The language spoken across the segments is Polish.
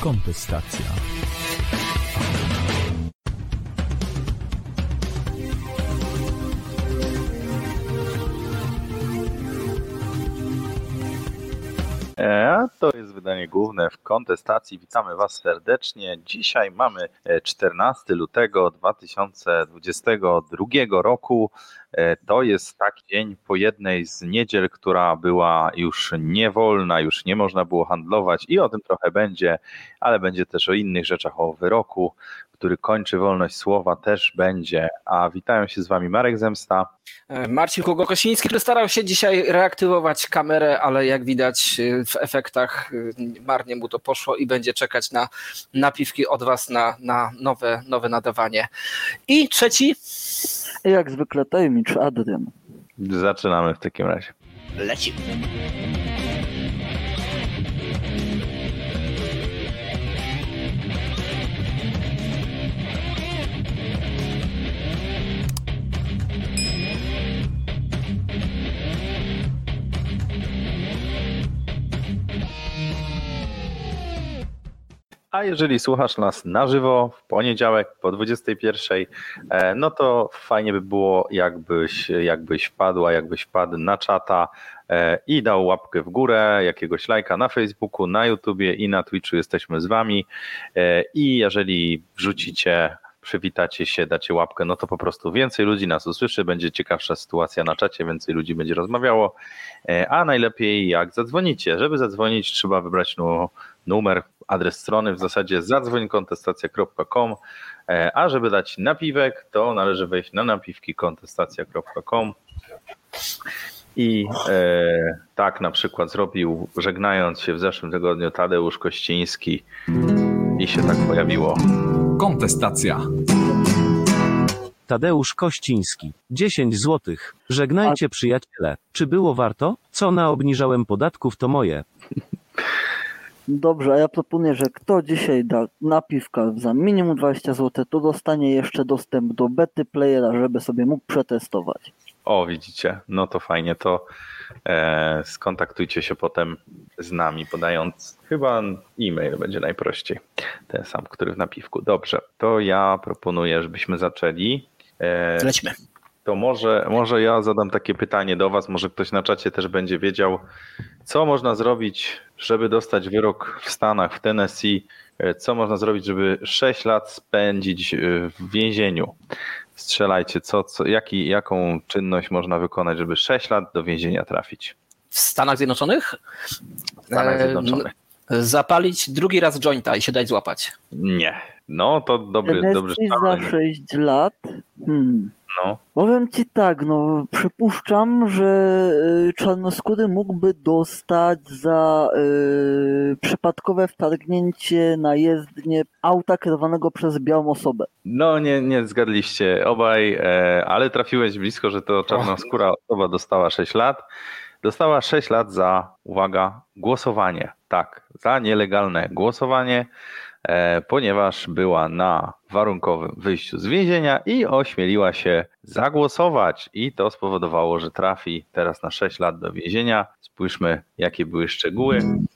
Kontestacja. To jest wydanie główne w kontestacji. Witamy Was serdecznie. Dzisiaj mamy 14 lutego 2022 roku. To jest taki dzień po jednej z niedziel, która była już niewolna, już nie można było handlować i o tym trochę będzie, ale będzie też o innych rzeczach, o wyroku, który kończy wolność słowa, też będzie. A witają się z Wami Marek Zemsta. Marcin Kogokosiński, który starał się dzisiaj reaktywować kamerę, ale jak widać w efektach marnie mu to poszło i będzie czekać na napiwki od Was na nowe nadawanie. I trzeci? Jak zwykle tajemniczy Adrian. Zaczynamy w takim razie. Lecimy. A jeżeli słuchasz nas na żywo w poniedziałek po 21, no to fajnie by było, jakbyś wpadł na czata i dał łapkę w górę, jakiegoś lajka na Facebooku, na YouTubie i na Twitchu jesteśmy z Wami. I jeżeli wrzucicie, przywitacie się, dacie łapkę, no to po prostu więcej ludzi nas usłyszy, będzie ciekawsza sytuacja na czacie, więcej ludzi będzie rozmawiało, a najlepiej jak zadzwonicie. Żeby zadzwonić, trzeba wybrać numer, adres strony, w zasadzie zadzwoń.kontestacja.com, a żeby dać napiwek, to należy wejść na napiwki.kontestacja.com i tak na przykład zrobił, żegnając się w zeszłym tygodniu, Tadeusz Kościński i się tak pojawiło. Kontestacja. Tadeusz Kościński. 10 złotych. Żegnajcie przyjaciele. Czy było warto? Co naobniżałem podatków to moje. Dobrze, a ja proponuję, że kto dzisiaj da napiwka za minimum 20 zł, to dostanie jeszcze dostęp do bety playera, żeby sobie mógł przetestować. O, widzicie, no to fajnie, to skontaktujcie się potem z nami, podając chyba e-mail, będzie najprościej, ten sam, który w napiwku. Dobrze, to ja proponuję, żebyśmy zaczęli. Lecimy. To może ja zadam takie pytanie do Was, może ktoś na czacie też będzie wiedział, co można zrobić, żeby dostać wyrok w Stanach, w Tennessee, co można zrobić, żeby 6 lat spędzić w więzieniu. Strzelajcie, jaką czynność można wykonać, żeby 6 lat do więzienia trafić? W Stanach Zjednoczonych? W Stanach Zjednoczonych. Zapalić drugi raz jointa i się dać złapać. Nie, no to dobry za 6 lat? No. Powiem Ci tak, przypuszczam, że czarnoskóry mógłby dostać za przypadkowe wtargnięcie na jezdnię auta kierowanego przez białą osobę. No nie zgadliście obaj, ale trafiłeś blisko, że to czarnoskóra osoba dostała 6 lat. Dostała 6 lat za, uwaga, głosowanie. Tak, za nielegalne głosowanie, ponieważ była na warunkowym wyjściu z więzienia i ośmieliła się zagłosować i to spowodowało, że trafi teraz na 6 lat do więzienia. Spójrzmy, jakie były szczegóły.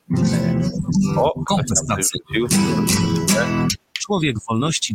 Kontestacja. Człowiek wolności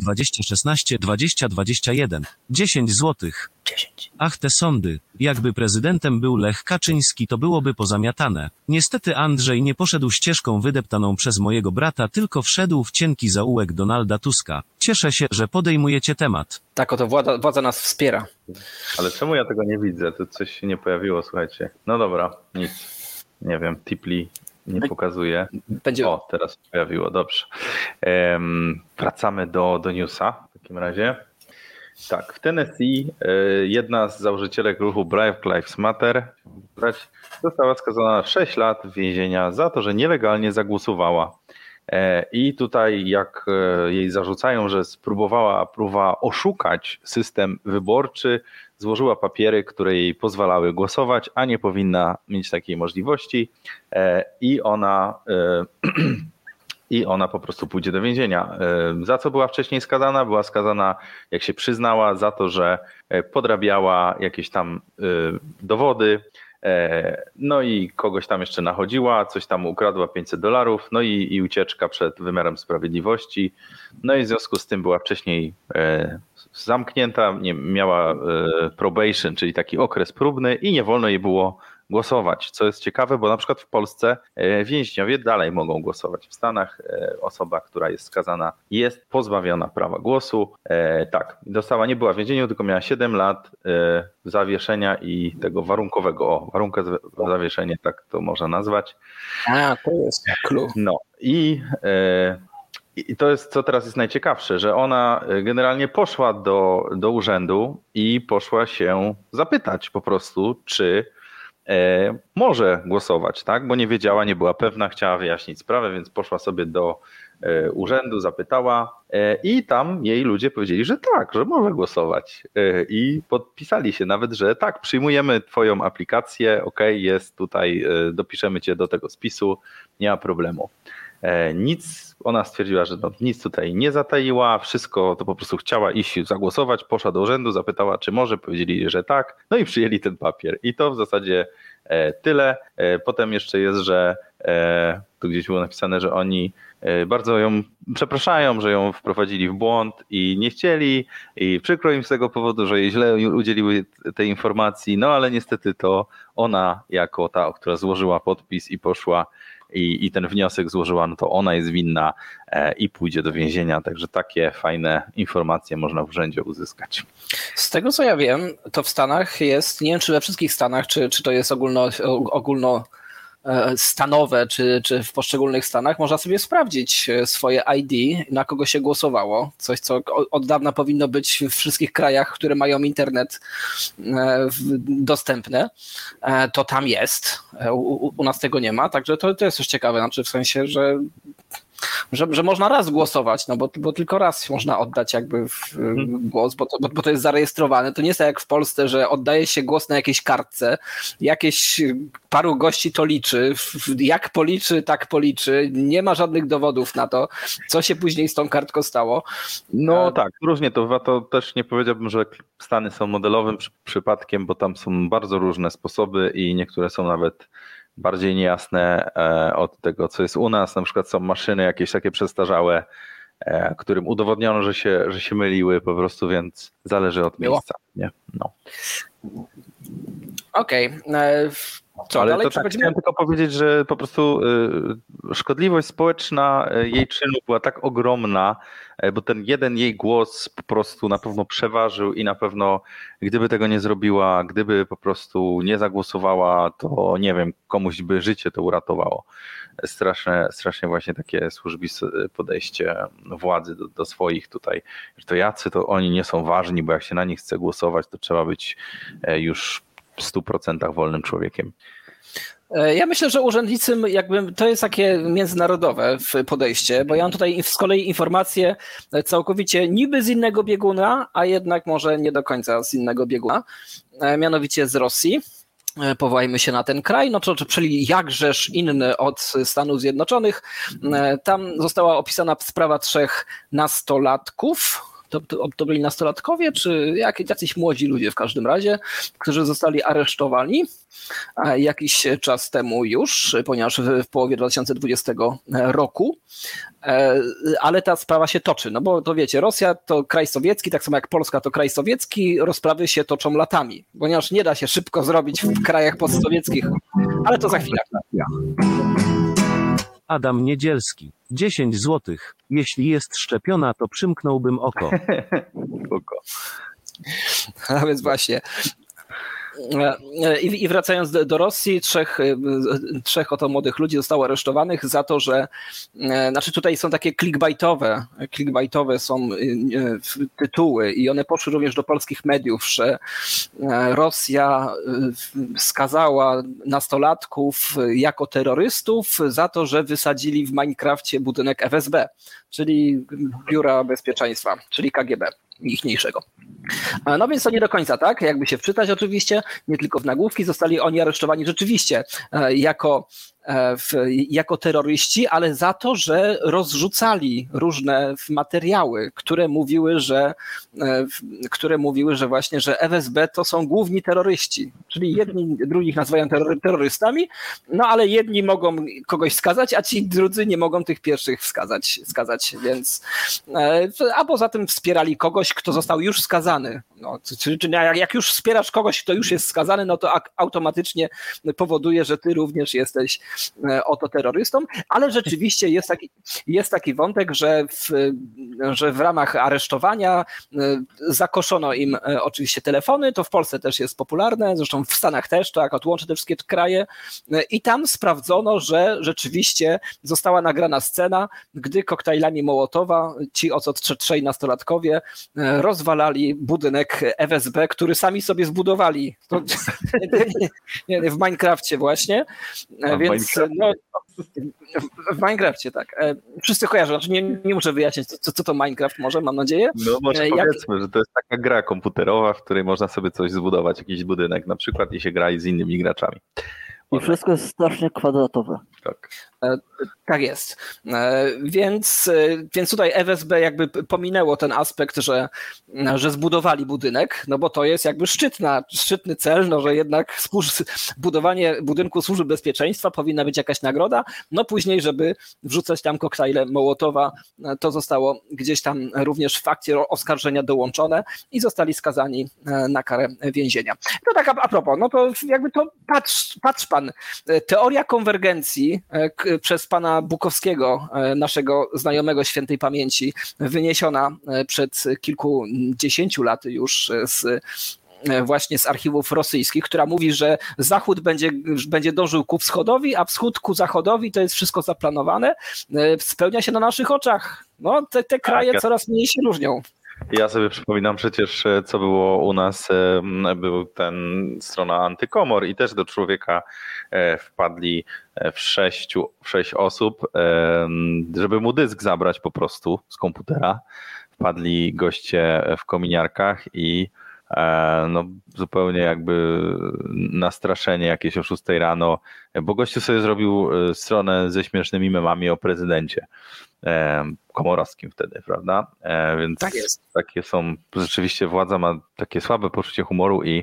2016-2021. 10 złotych. 10. Ach, te sądy. Jakby prezydentem był Lech Kaczyński, to byłoby pozamiatane. Niestety Andrzej nie poszedł ścieżką wydeptaną przez mojego brata, tylko wszedł w cienki zaułek Donalda Tuska. Cieszę się, że podejmujecie temat. Tak oto władza nas wspiera. Ale czemu ja tego nie widzę? To coś się nie pojawiło, słuchajcie. No dobra, nic. Nie wiem, Tipli nie pokazuje. O, teraz się pojawiło, dobrze. Wracamy do newsa w takim razie. Tak, w Tennessee jedna z założycielek ruchu Black Lives Matter została skazana na 6 lat więzienia za to, że nielegalnie zagłosowała. I tutaj jak jej zarzucają, że próbowała oszukać system wyborczy, złożyła papiery, które jej pozwalały głosować, a nie powinna mieć takiej możliwości i ona po prostu pójdzie do więzienia. Za co była wcześniej skazana? Była skazana, jak się przyznała, za to, że podrabiała jakieś tam dowody, No i kogoś tam jeszcze nachodziła, coś tam ukradła $500, no i ucieczka przed wymiarem sprawiedliwości. No i w związku z tym była wcześniej zamknięta, miała probation, czyli taki okres próbny i nie wolno jej było głosować, co jest ciekawe, bo na przykład w Polsce więźniowie dalej mogą głosować. W Stanach osoba, która jest skazana, jest pozbawiona prawa głosu. Tak, nie była w więzieniu, tylko miała 7 lat zawieszenia i tego warunka zawieszenia, tak to można nazwać. To jest clue. No i to jest, co teraz jest najciekawsze, że ona generalnie poszła do urzędu i poszła się zapytać po prostu, czy może głosować, tak? Bo nie wiedziała, nie była pewna, chciała wyjaśnić sprawę, więc poszła sobie do urzędu, zapytała i tam jej ludzie powiedzieli, że tak, że może głosować i podpisali się nawet, że tak, przyjmujemy twoją aplikację, okej, jest tutaj, dopiszemy cię do tego spisu, nie ma problemu. Ona stwierdziła, że nic tutaj nie zataiła, wszystko to po prostu chciała iść zagłosować, poszła do urzędu, zapytała, czy może, powiedzieli, że tak, no i przyjęli ten papier i to w zasadzie tyle. Potem jeszcze jest, że tu gdzieś było napisane, że oni bardzo ją przepraszają, że ją wprowadzili w błąd i nie chcieli i przykro im z tego powodu, że jej źle udzieliły tej informacji, no ale niestety to ona jako ta, która złożyła podpis i poszła i ten wniosek złożyła, no to ona jest winna i pójdzie do więzienia, także takie fajne informacje można w urzędzie uzyskać. Z tego co ja wiem, to w Stanach jest, nie wiem czy we wszystkich Stanach, czy to jest ogólnostanowe, czy w poszczególnych stanach, można sobie sprawdzić swoje ID, na kogo się głosowało. Coś, co od dawna powinno być w wszystkich krajach, które mają internet dostępne. To tam jest. U nas tego nie ma, także to jest coś ciekawe. Znaczy w sensie, że można raz głosować, no bo tylko raz można oddać jakby głos, bo to jest zarejestrowane. To nie jest tak jak w Polsce, że oddaje się głos na jakiejś kartce, jakieś paru gości to liczy, jak policzy, tak policzy, nie ma żadnych dowodów na to, co się później z tą kartką stało. No tak, różnie to też nie powiedziałbym, że Stany są modelowym przypadkiem, bo tam są bardzo różne sposoby i niektóre są nawet bardziej niejasne od tego, co jest u nas. Na przykład są maszyny jakieś takie przestarzałe, którym udowodniono, że się myliły po prostu, więc zależy od miejsca. Nie? No. Okej. Co, ale dalej to tak chciałem tylko powiedzieć, że po prostu szkodliwość społeczna jej czynu była tak ogromna, bo ten jeden jej głos po prostu na pewno przeważył i na pewno gdyby tego nie zrobiła, gdyby po prostu nie zagłosowała, to nie wiem, komuś by życie to uratowało. Strasznie właśnie takie służbiste podejście władzy do swoich tutaj, że to jacy to oni nie są ważni, bo jak się na nich chce głosować, to trzeba być już w 100% wolnym człowiekiem. Ja myślę, że urzędnicy jakby to jest takie międzynarodowe podejście, bo ja mam tutaj z kolei informacje całkowicie niby z innego bieguna, a jednak może nie do końca z innego bieguna, mianowicie z Rosji. Powołajmy się na ten kraj, no czyli jakżeż inny od Stanów Zjednoczonych. Tam została opisana sprawa 3 nastolatków. To byli nastolatkowie, czy jacyś młodzi ludzie w każdym razie, którzy zostali aresztowani jakiś czas temu już, ponieważ w połowie 2020 roku, ale ta sprawa się toczy, no bo to wiecie, Rosja to kraj sowiecki, tak samo jak Polska to kraj sowiecki, rozprawy się toczą latami, ponieważ nie da się szybko zrobić w krajach postsowieckich, ale to za chwilę. Adam Niedzielski. 10 złotych. Jeśli jest szczepiona, to przymknąłbym oko. A więc właśnie. I wracając do Rosji, trzech oto młodych ludzi zostało aresztowanych za to, że znaczy tutaj są takie clickbaitowe są tytuły i one poszły również do polskich mediów, że Rosja skazała nastolatków jako terrorystów za to, że wysadzili w Minecrafcie budynek FSB, czyli Biura Bezpieczeństwa, czyli KGB ichniejszego. No więc to nie do końca tak, jakby się wczytać oczywiście, nie tylko w nagłówki, zostali oni aresztowani rzeczywiście jako jako terroryści, ale za to, że rozrzucali różne materiały, które mówiły, że właśnie, że FSB to są główni terroryści, czyli jedni drugich nazywają terrorystami, no ale jedni mogą kogoś skazać, a ci drudzy nie mogą tych pierwszych skazać, więc a poza tym wspierali kogoś, kto został już skazany. No, czyli jak już wspierasz kogoś, kto już jest skazany, no to automatycznie powoduje, że ty również jesteś oto terrorystą, ale rzeczywiście jest taki wątek, że w ramach aresztowania zakoszono im oczywiście telefony, to w Polsce też jest popularne, zresztą w Stanach też, to akurat łączy te wszystkie kraje i tam sprawdzono, że rzeczywiście została nagrana scena, gdy koktajlami Mołotowa ci oto trzej nastolatkowie rozwalali budynek FSB, który sami sobie zbudowali. To, w Minecrafcie właśnie. Więc no, w Minecrafcie, tak. Wszyscy kojarzą, znaczy nie muszę wyjaśnić, co to Minecraft może, mam nadzieję. No może powiedzmy, że to jest taka gra komputerowa, w której można sobie coś zbudować, jakiś budynek na przykład i się gra z innymi graczami. I wszystko jest strasznie kwadratowe. Tak. Tak jest. Więc tutaj FSB jakby pominęło ten aspekt, że zbudowali budynek, no bo to jest jakby szczytny cel, no że jednak budowanie budynku Służby Bezpieczeństwa powinna być jakaś nagroda, no później, żeby wrzucać tam koktajle Mołotowa, to zostało gdzieś tam również w akcie oskarżenia dołączone i zostali skazani na karę więzienia. No tak a propos, no to jakby to patrz pan, teoria konwergencji przez pana Bukowskiego, naszego znajomego świętej pamięci, wyniesiona przed kilkudziesięciu laty już właśnie z archiwów rosyjskich, która mówi, że Zachód będzie dążył ku wschodowi, a wschód ku zachodowi, to jest wszystko zaplanowane, spełnia się na naszych oczach. No, te kraje coraz mniej się różnią. Ja sobie przypominam przecież, co było u nas, był strona Antykomor i też do człowieka wpadli sześć osób, żeby mu dysk zabrać po prostu z komputera. Wpadli goście w kominiarkach i no zupełnie jakby nastraszenie jakieś o 6 rano, bo gościu sobie zrobił stronę ze śmiesznymi memami o prezydencie Komorowskim wtedy, prawda? Więc tak jest. Takie są, rzeczywiście władza ma takie słabe poczucie humoru i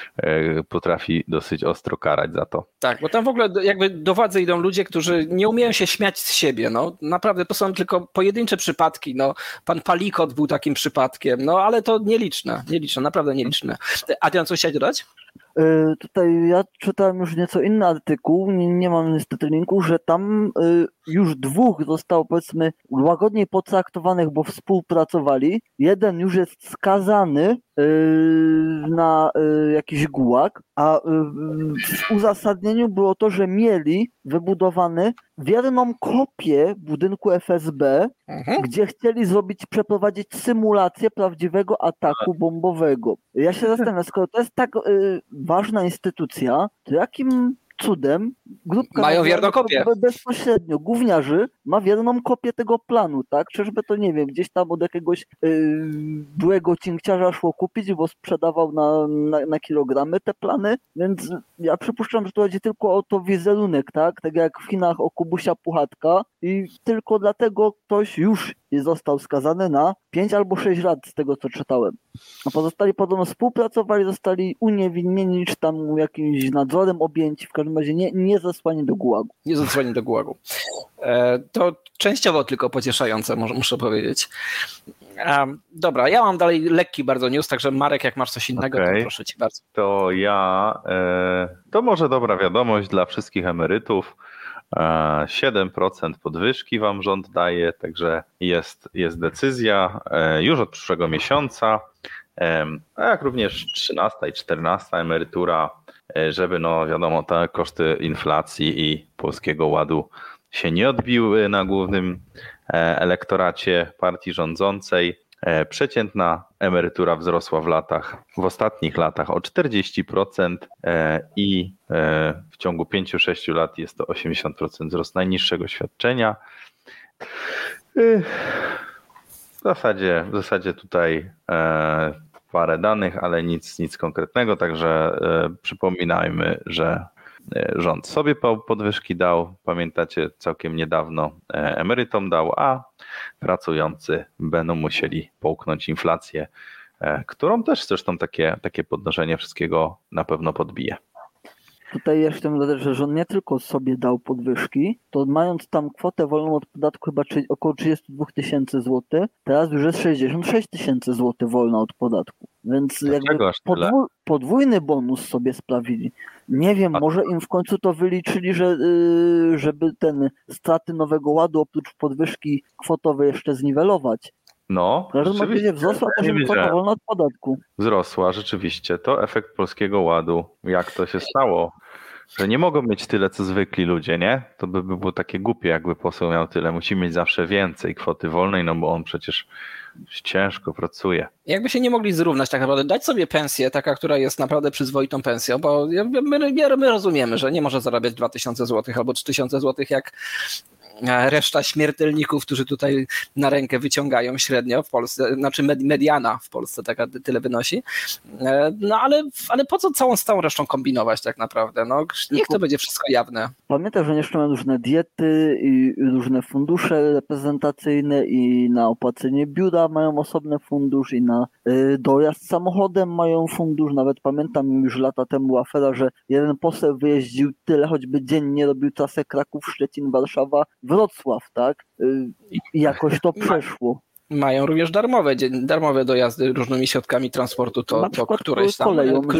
potrafi dosyć ostro karać za to. Tak, bo tam w ogóle jakby do władzy idą ludzie, którzy nie umieją się śmiać z siebie, no naprawdę to są tylko pojedyncze przypadki, no pan Palikot był takim przypadkiem, no ale to nieliczne, naprawdę nieliczne. Adrian, coś chciałeś dodać? Tutaj ja czytałem już nieco inny artykuł, nie mam niestety linku, że tam już 2 zostało powiedzmy łagodniej potraktowanych, bo współpracowali. Jeden już jest skazany na jakiś gułag, a w uzasadnieniu było to, że mieli wybudowany wierną kopię budynku FSB, gdzie chcieli przeprowadzić symulację prawdziwego ataku bombowego. Ja się zastanawiam, skoro to jest tak ważna instytucja, to jakim cudem grupka mają wierną kopię. Bezpośrednio gówniarzy ma wierną kopię tego planu, tak? Czyżby to, nie wiem, gdzieś tam od jakiegoś byłego cinkciarza szło kupić, bo sprzedawał na kilogramy te plany, więc ja przypuszczam, że to chodzi tylko o to wizerunek, tak? Tak jak w Chinach o Kubusia Puchatka i tylko dlatego ktoś już został skazany na 5 albo 6 lat z tego, co czytałem. A pozostali podobno współpracowali, zostali uniewinnieni, czy tam jakimś nadzorem objęci, w każdym razie nie zesłani do gułagu. Nie zesłani do gułagu. To częściowo tylko pocieszające, muszę powiedzieć. Dobra, ja mam dalej lekki bardzo news, także Marek, jak masz coś innego, to proszę cię bardzo. To to może dobra wiadomość dla wszystkich emerytów. 7% podwyżki wam rząd daje, także jest decyzja już od przyszłego miesiąca, a jak również 13 i 14 emerytura, żeby no wiadomo, te koszty inflacji i Polskiego Ładu się nie odbiły na głównym elektoracie partii rządzącej. Przeciętna emerytura wzrosła w ostatnich latach o 40% i w ciągu 5-6 lat jest to 80% wzrost najniższego świadczenia. W zasadzie tutaj parę danych, ale nic konkretnego, także przypominajmy, że rząd sobie podwyżki dał, pamiętacie, całkiem niedawno emerytom dał, a pracujący będą musieli połknąć inflację, którą też zresztą takie podnoszenie wszystkiego na pewno podbije. Tutaj ja chciałem dodać, że rząd nie tylko sobie dał podwyżki, to mając tam kwotę wolną od podatku chyba około 32 000 złotych, teraz już jest 66 000 złotych wolna od podatku. Więc jakby podwójny bonus sobie sprawili. Nie wiem, może im w końcu to wyliczyli, żeby ten straty Nowego Ładu oprócz podwyżki kwotowej jeszcze zniwelować. No, rzeczywiście wzrosła też kwota wolna od podatku. Wzrosła, rzeczywiście. To efekt Polskiego Ładu. Jak to się stało? Że nie mogą mieć tyle, co zwykli ludzie, nie? To by było takie głupie, jakby poseł miał tyle. Musi mieć zawsze więcej kwoty wolnej, no bo on przecież ciężko pracuje. Jakby się nie mogli zrównać tak naprawdę, dać sobie pensję, taka, która jest naprawdę przyzwoitą pensją, bo my rozumiemy, że nie może zarabiać 2000 zł albo 3000 zł jak reszta śmiertelników, którzy tutaj na rękę wyciągają średnio w Polsce, znaczy mediana w Polsce tyle wynosi. No ale po co z całą resztą kombinować tak naprawdę? No, niech to będzie wszystko jawne. Pamiętaj, że jeszcze mają różne diety i różne fundusze reprezentacyjne i na opłacenie biura mają osobny fundusz i na dojazd samochodem mają fundusz. Nawet pamiętam już lata temu była afera, że jeden poseł wyjeździł tyle, choćby dziennie robił trasę Kraków, Szczecin, Warszawa, Wrocław, tak? I jakoś to przeszło. Mają również darmowe dojazdy różnymi środkami transportu, to któreś tam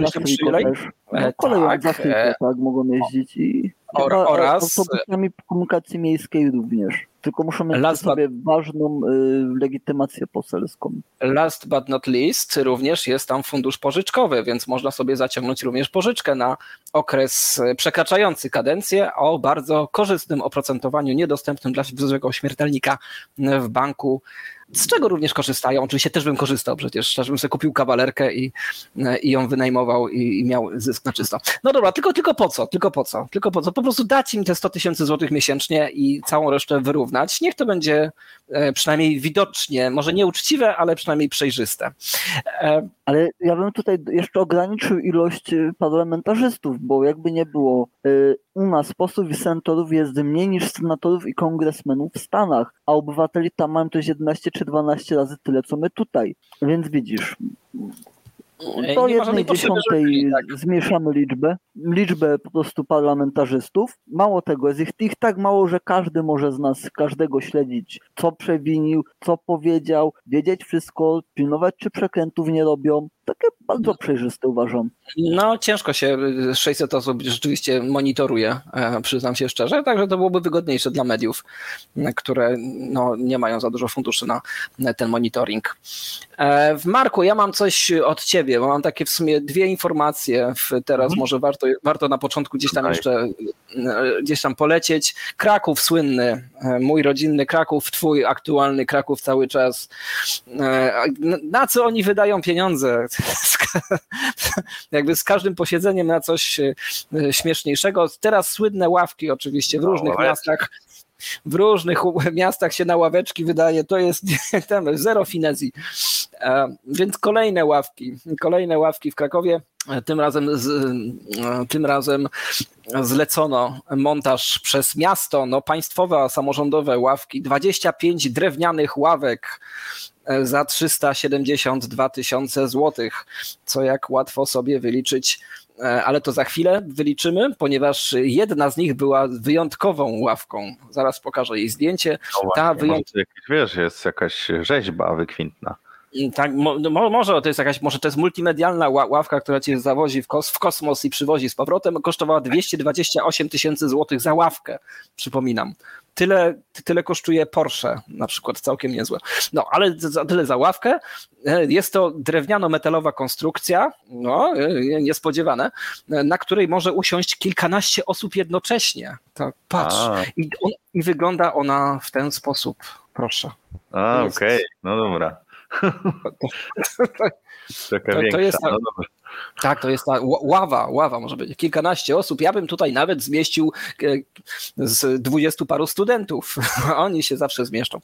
koleją za tak mogą jeździć i oraz autobusami komunikacji miejskiej również. Tylko muszą mieć sobie ważną legitymację poselską. Last but not least również jest tam fundusz pożyczkowy, więc można sobie zaciągnąć również pożyczkę na okres przekraczający kadencję o bardzo korzystnym oprocentowaniu, niedostępnym dla zwykłego śmiertelnika w banku, z czego również korzystają. Oczywiście też bym korzystał przecież, też bym sobie kupił kawalerkę i ją wynajmował i miał zysk na czysto. No dobra, tylko po co? Po prostu dać im te 100 000 złotych miesięcznie i całą resztę wyrównać. Niech to będzie przynajmniej widocznie, może nieuczciwe, ale przynajmniej przejrzyste. Ale ja bym tutaj jeszcze ograniczył ilość parlamentarzystów, bo jakby nie było, u nas posłów i senatorów jest mniej niż senatorów i kongresmenów w Stanach, a obywateli tam mają to 11 czy 12 razy tyle, co my tutaj. Więc widzisz, do 1/10 zmniejszamy liczbę po prostu parlamentarzystów. Mało tego, jest ich tak mało, że każdy może z nas, każdego śledzić, co przewinił, co powiedział, wiedzieć wszystko, pilnować, czy przekrętów nie robią. Takie bardzo przejrzyste uważam. No ciężko się 600 osób rzeczywiście monitoruje, przyznam się szczerze, także to byłoby wygodniejsze dla mediów, które nie mają za dużo funduszy na ten monitoring. Marku, ja mam coś od ciebie, bo mam takie w sumie dwie informacje, teraz może warto na początku gdzieś tam polecieć. Kraków słynny, mój rodzinny Kraków, twój aktualny Kraków cały czas. Na co oni wydają pieniądze? Jakby z każdym posiedzeniem na coś śmieszniejszego. Teraz słynne ławki oczywiście w różnych miastach się na ławeczki wydaje, to jest tam zero finezji. Więc kolejne ławki w Krakowie. Tym razem zlecono montaż przez miasto, państwowe, samorządowe ławki, 25 drewnianych ławek za 372 000 złotych, co jak łatwo sobie wyliczyć, ale to za chwilę wyliczymy, ponieważ jedna z nich była wyjątkową ławką. Zaraz pokażę jej zdjęcie. Jest jakaś rzeźba wykwintna. Tak, może to jest multimedialna ławka, która cię zawozi w kosmos i przywozi z powrotem. Kosztowała 228 000 złotych za ławkę, przypominam. Tyle kosztuje Porsche na przykład, całkiem niezłe. Ale tyle za ławkę. Jest to drewniano-metalowa konstrukcja, niespodziewane, na której może usiąść kilkanaście osób jednocześnie. Tak, patrz. I wygląda ona w ten sposób. Proszę. Okej. No dobra. Taka większa. Tak, to jest ta ława może być, kilkanaście osób. Ja bym tutaj nawet zmieścił z 20 paru studentów. Oni się zawsze zmieszczą.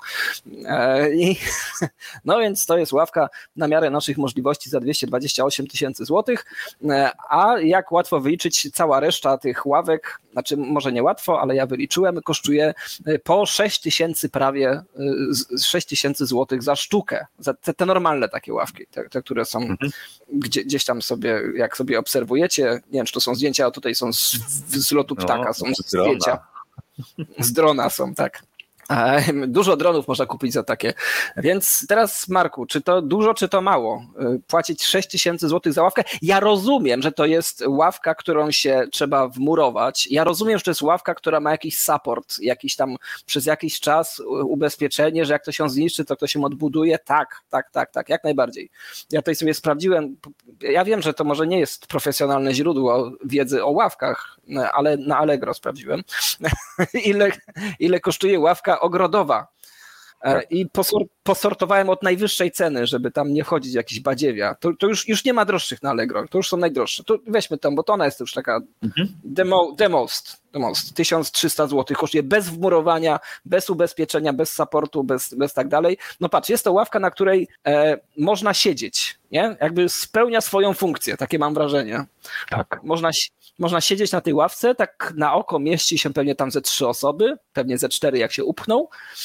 No więc to jest ławka na miarę naszych możliwości za 228 000 złotych. A jak łatwo wyliczyć, cała reszta tych ławek, znaczy może nie łatwo, ale ja wyliczyłem, kosztuje po 6 000 prawie 6 000 złotych za sztukę. Za te normalne takie ławki, te które są gdzieś tam sobie, jak sobie obserwujecie, nie wiem, czy to są zdjęcia, a tutaj są z lotu ptaka, są zdjęcia. Z drona są, tak. Dużo dronów można kupić za takie. Więc teraz, Marku, czy to dużo, czy to mało? Płacić 6 000 złotych za ławkę? Ja rozumiem, że to jest ławka, którą się trzeba wmurować. Ja rozumiem, że to jest ławka, która ma jakiś support, jakiś tam przez jakiś czas ubezpieczenie, że jak to się zniszczy, to ktoś się odbuduje. Tak, jak najbardziej. Ja tutaj sobie sprawdziłem. Ja wiem, że to może nie jest profesjonalne źródło wiedzy o ławkach, ale na Allegro sprawdziłem, ile kosztuje ławka ogrodowa. I posortowałem od najwyższej ceny, żeby tam nie wchodzić jakiś badziewia. To już nie ma droższych na Allegro, to już są najdroższe. To weźmy tą, bo to ona jest już taka the most. 1300 zł kosztuje bez wmurowania, bez ubezpieczenia, bez supportu, bez tak dalej. No patrz, jest to ławka, na której można siedzieć, nie? Jakby spełnia swoją funkcję, takie mam wrażenie. Tak. Można siedzieć na tej ławce, tak na oko mieści się pewnie tam ze 3 osoby, pewnie ze 4 jak się upchną.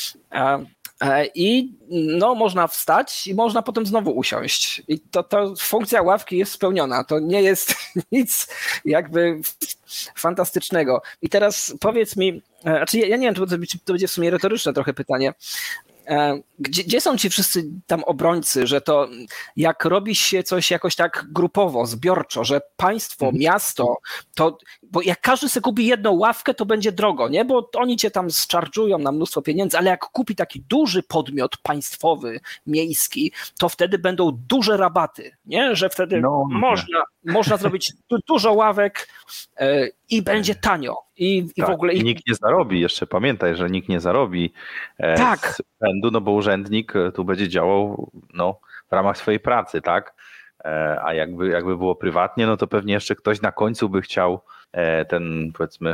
I no, można wstać i można potem znowu usiąść. I to funkcja ławki jest spełniona. To nie jest nic jakby fantastycznego. I teraz powiedz mi, znaczy ja nie wiem, to będzie w sumie retoryczne trochę pytanie. Gdzie są ci wszyscy tam obrońcy, że to jak robi się coś jakoś tak grupowo, zbiorczo, że państwo, miasto, to, bo jak każdy sobie kupi jedną ławkę, to będzie drogo, nie? Bo oni cię tam zcharge'ują na mnóstwo pieniędzy, ale jak kupi taki duży podmiot państwowy, miejski, to wtedy będą duże rabaty, nie? Że wtedy można zrobić dużo ławek i będzie tanio. I w ogóle i nikt nie zarobi, jeszcze pamiętaj, że nikt nie zarobi z urzędu, no bo urzędnik tu będzie działał w ramach swojej pracy, tak? A jakby było prywatnie, no to pewnie jeszcze ktoś na końcu by chciał ten, powiedzmy...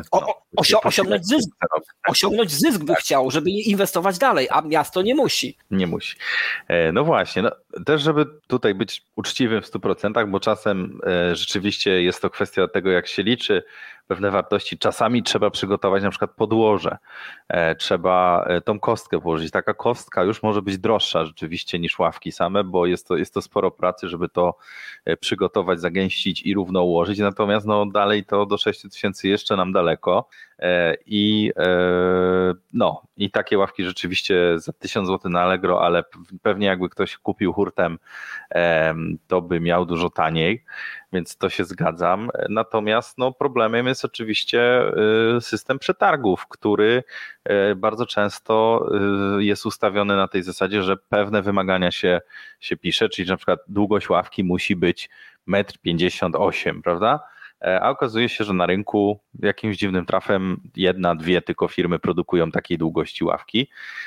Osiągnąć zysk by chciał, żeby inwestować dalej, a miasto nie musi. Nie musi. No właśnie, też żeby tutaj być uczciwym w 100%, bo czasem rzeczywiście jest to kwestia tego, jak się liczy pewne wartości. Czasami trzeba przygotować na przykład podłoże, trzeba tą kostkę położyć. Taka kostka już może być droższa rzeczywiście niż ławki same, bo jest to sporo pracy, żeby to przygotować, zagęścić i równo ułożyć. Natomiast dalej to do 6 000 jeszcze nam daleko. I takie ławki rzeczywiście za 1000 zł na Allegro, ale pewnie jakby ktoś kupił hurtem, to by miał dużo taniej, więc to się zgadzam. Natomiast problemem jest oczywiście system przetargów, który bardzo często jest ustawiony na tej zasadzie, że pewne wymagania się pisze, czyli na przykład długość ławki musi być 1,58 m, prawda? A okazuje się, że na rynku jakimś dziwnym trafem 1, 2 tylko firmy produkują takiej długości ławki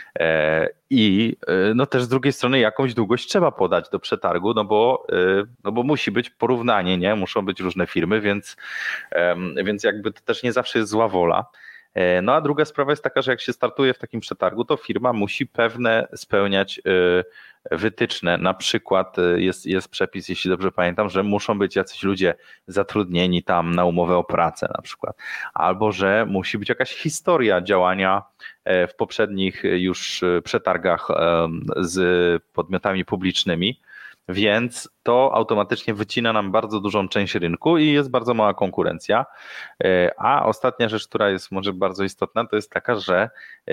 i też z drugiej strony jakąś długość trzeba podać do przetargu, bo musi być porównanie, nie? Muszą być różne firmy, więc jakby to też nie zawsze jest zła wola. No a druga sprawa jest taka, że jak się startuje w takim przetargu, to firma musi pewne spełniać wytyczne. Na przykład jest przepis, jeśli dobrze pamiętam, że muszą być jacyś ludzie zatrudnieni tam na umowę o pracę na przykład, albo że musi być jakaś historia działania w poprzednich już przetargach z podmiotami publicznymi. Więc to automatycznie wycina nam bardzo dużą część rynku i jest bardzo mała konkurencja. A ostatnia rzecz, która jest może bardzo istotna, to jest taka, że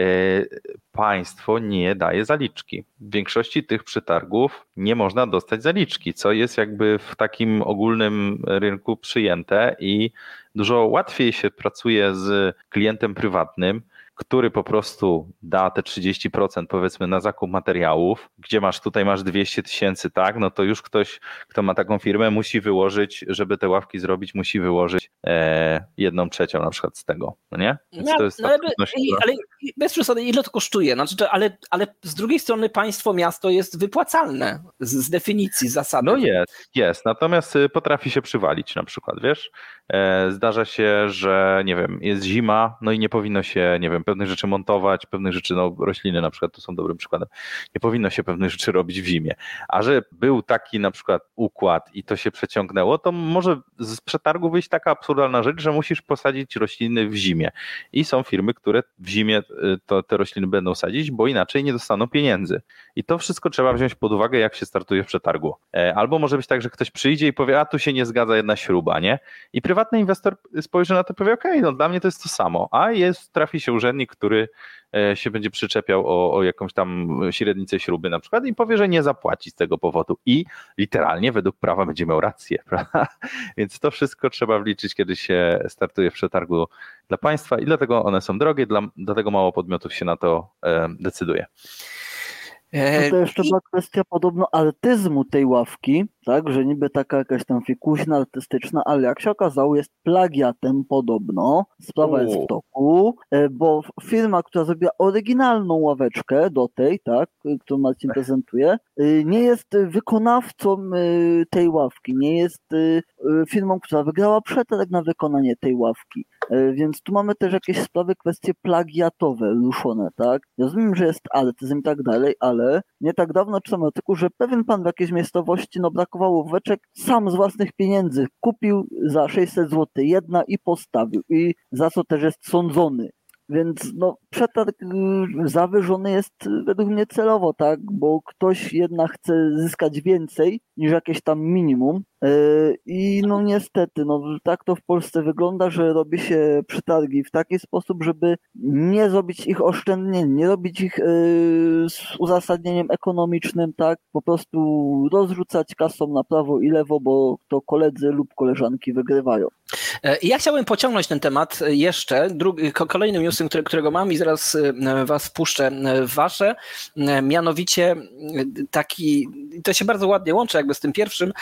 państwo nie daje zaliczki. W większości tych przetargów nie można dostać zaliczki, co jest jakby w takim ogólnym rynku przyjęte i dużo łatwiej się pracuje z klientem prywatnym, który po prostu da te 30% powiedzmy na zakup materiałów, gdzie tutaj masz 200 000, tak, no to już ktoś, kto ma taką firmę, musi wyłożyć, żeby te ławki zrobić, musi wyłożyć 1/3 na przykład z tego, no nie? Więc to jest ale bez przesady, ile to kosztuje? Znaczy, ale z drugiej strony państwo, miasto jest wypłacalne z definicji, z zasady. No jest, natomiast potrafi się przywalić na przykład, wiesz? Zdarza się, że nie wiem, jest zima, no i nie powinno się, nie wiem, pewnych rzeczy montować, pewnych rzeczy, no rośliny na przykład, to są dobrym przykładem, nie powinno się pewnych rzeczy robić w zimie, a że był taki na przykład układ i to się przeciągnęło, to może z przetargu wyjść taka absurdalna rzecz, że musisz posadzić rośliny w zimie i są firmy, które w zimie te rośliny będą sadzić, bo inaczej nie dostaną pieniędzy i to wszystko trzeba wziąć pod uwagę, jak się startuje w przetargu. Albo może być tak, że ktoś przyjdzie i powie, a tu się nie zgadza jedna śruba, nie? I prywatny inwestor spojrzy na to i powie, okej, no dla mnie to jest to samo, a trafi się urzędnik, który się będzie przyczepiał o jakąś tam średnicę śruby na przykład i powie, że nie zapłaci z tego powodu i literalnie według prawa będzie miał rację, prawda? Więc to wszystko trzeba wliczyć, kiedy się startuje w przetargu dla państwa i dlatego one są drogie, dlatego mało podmiotów się na to decyduje. No to jeszcze była kwestia podobno artyzmu tej ławki, tak, że niby taka jakaś tam fikuśna, artystyczna, ale jak się okazało jest plagiatem podobno, sprawa jest w toku, bo firma, która zrobiła oryginalną ławeczkę do tej, tak, którą Marcin prezentuje, nie jest wykonawcą tej ławki, nie jest firmą, która wygrała przetarg na wykonanie tej ławki. Więc tu mamy też jakieś sprawy, kwestie plagiatowe ruszone, tak? Ja rozumiem, że jest artyzm i tak dalej, ale nie tak dawno czytałem artykuł, że pewien pan w jakiejś miejscowości, no brakowało ławeczek, sam z własnych pieniędzy kupił za 600 zł jedna i postawił i za co też jest sądzony. Więc no, przetarg zawyżony jest według mnie celowo, tak? Bo ktoś jednak chce zyskać więcej niż jakieś tam minimum. I no niestety, no tak to w Polsce wygląda, że robi się przetargi w taki sposób, żeby nie zrobić ich oszczędnie, nie robić ich z uzasadnieniem ekonomicznym, tak? Po prostu rozrzucać kasą na prawo i lewo, bo to koledzy lub koleżanki wygrywają. Ja chciałbym pociągnąć ten temat jeszcze. Kolejnym newsem, którego mam i zaraz was wpuszczę w wasze, mianowicie taki, to się bardzo ładnie łączy jakby z tym pierwszym.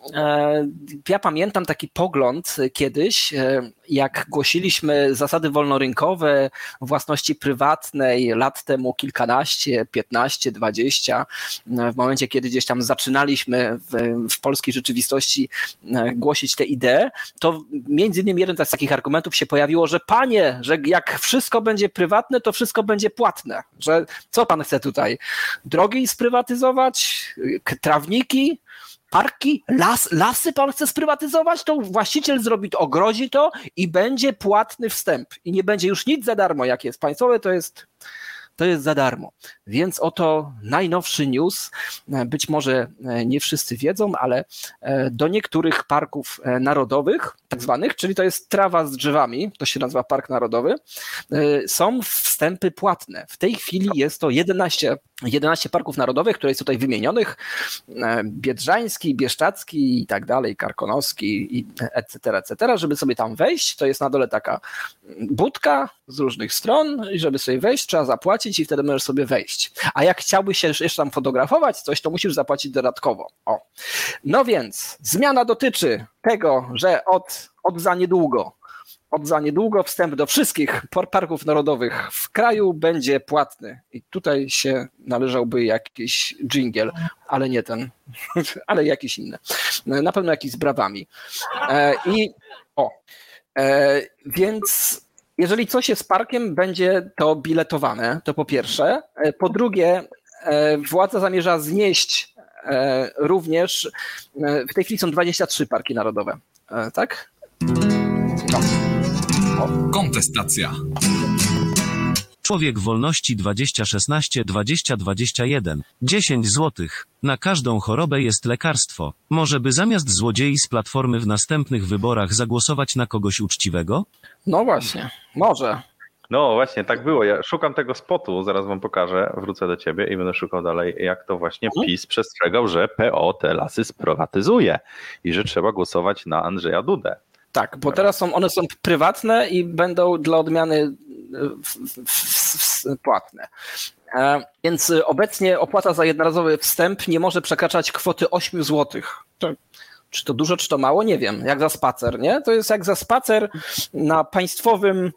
Ja pamiętam taki pogląd kiedyś, jak głosiliśmy zasady wolnorynkowe własności prywatnej lat temu kilkanaście, 15, 20, w momencie, kiedy gdzieś tam zaczynaliśmy w polskiej rzeczywistości głosić te idee, to między innymi jeden z takich argumentów się pojawiło, że panie, że jak wszystko będzie prywatne, to wszystko będzie płatne, że co pan chce tutaj? Drogi sprywatyzować? Trawniki? Parki, lasy pan chce sprywatyzować, to właściciel zrobi to, ogrodzi to i będzie płatny wstęp. I nie będzie już nic za darmo, jak jest państwowe, to jest za darmo. Więc oto najnowszy news, być może nie wszyscy wiedzą, ale do niektórych parków narodowych, tak zwanych, czyli to jest trawa z drzewami, to się nazywa park narodowy, są wstępy płatne. W tej chwili jest to 11 parków narodowych, które jest tutaj wymienionych, Biedrzański, Bieszczadzki i tak dalej, Karkonoski i etc., żeby sobie tam wejść, to jest na dole taka budka z różnych stron i żeby sobie wejść, trzeba zapłacić i wtedy możesz sobie wejść. A jak chciałbyś się jeszcze tam fotografować coś, to musisz zapłacić dodatkowo. O. No więc zmiana dotyczy tego, że od za niedługo wstęp do wszystkich parków narodowych w kraju będzie płatny. I tutaj się należałby jakiś dżingiel, ale nie ten, ale jakiś inny. Na pewno jakiś z brawami. Więc jeżeli coś jest z parkiem, będzie to biletowane, to po pierwsze. Po drugie, władza zamierza znieść również, w tej chwili są 23 parki narodowe, tak? Kontestacja. Człowiek Wolności 2016-2021. 10 złotych. Na każdą chorobę jest lekarstwo. Może by zamiast złodziei z Platformy w następnych wyborach zagłosować na kogoś uczciwego? No właśnie, może. No właśnie, tak było. Ja szukam tego spotu, zaraz wam pokażę, wrócę do ciebie i będę szukał dalej, jak to właśnie PiS przestrzegał, że PO te lasy sprywatyzuje i że trzeba głosować na Andrzeja Dudę. Tak, bo teraz one są prywatne i będą dla odmiany płatne. Więc obecnie opłata za jednorazowy wstęp nie może przekraczać kwoty 8 zł. Czy to dużo, czy to mało? Nie wiem. Jak za spacer, nie? To jest jak za spacer na państwowym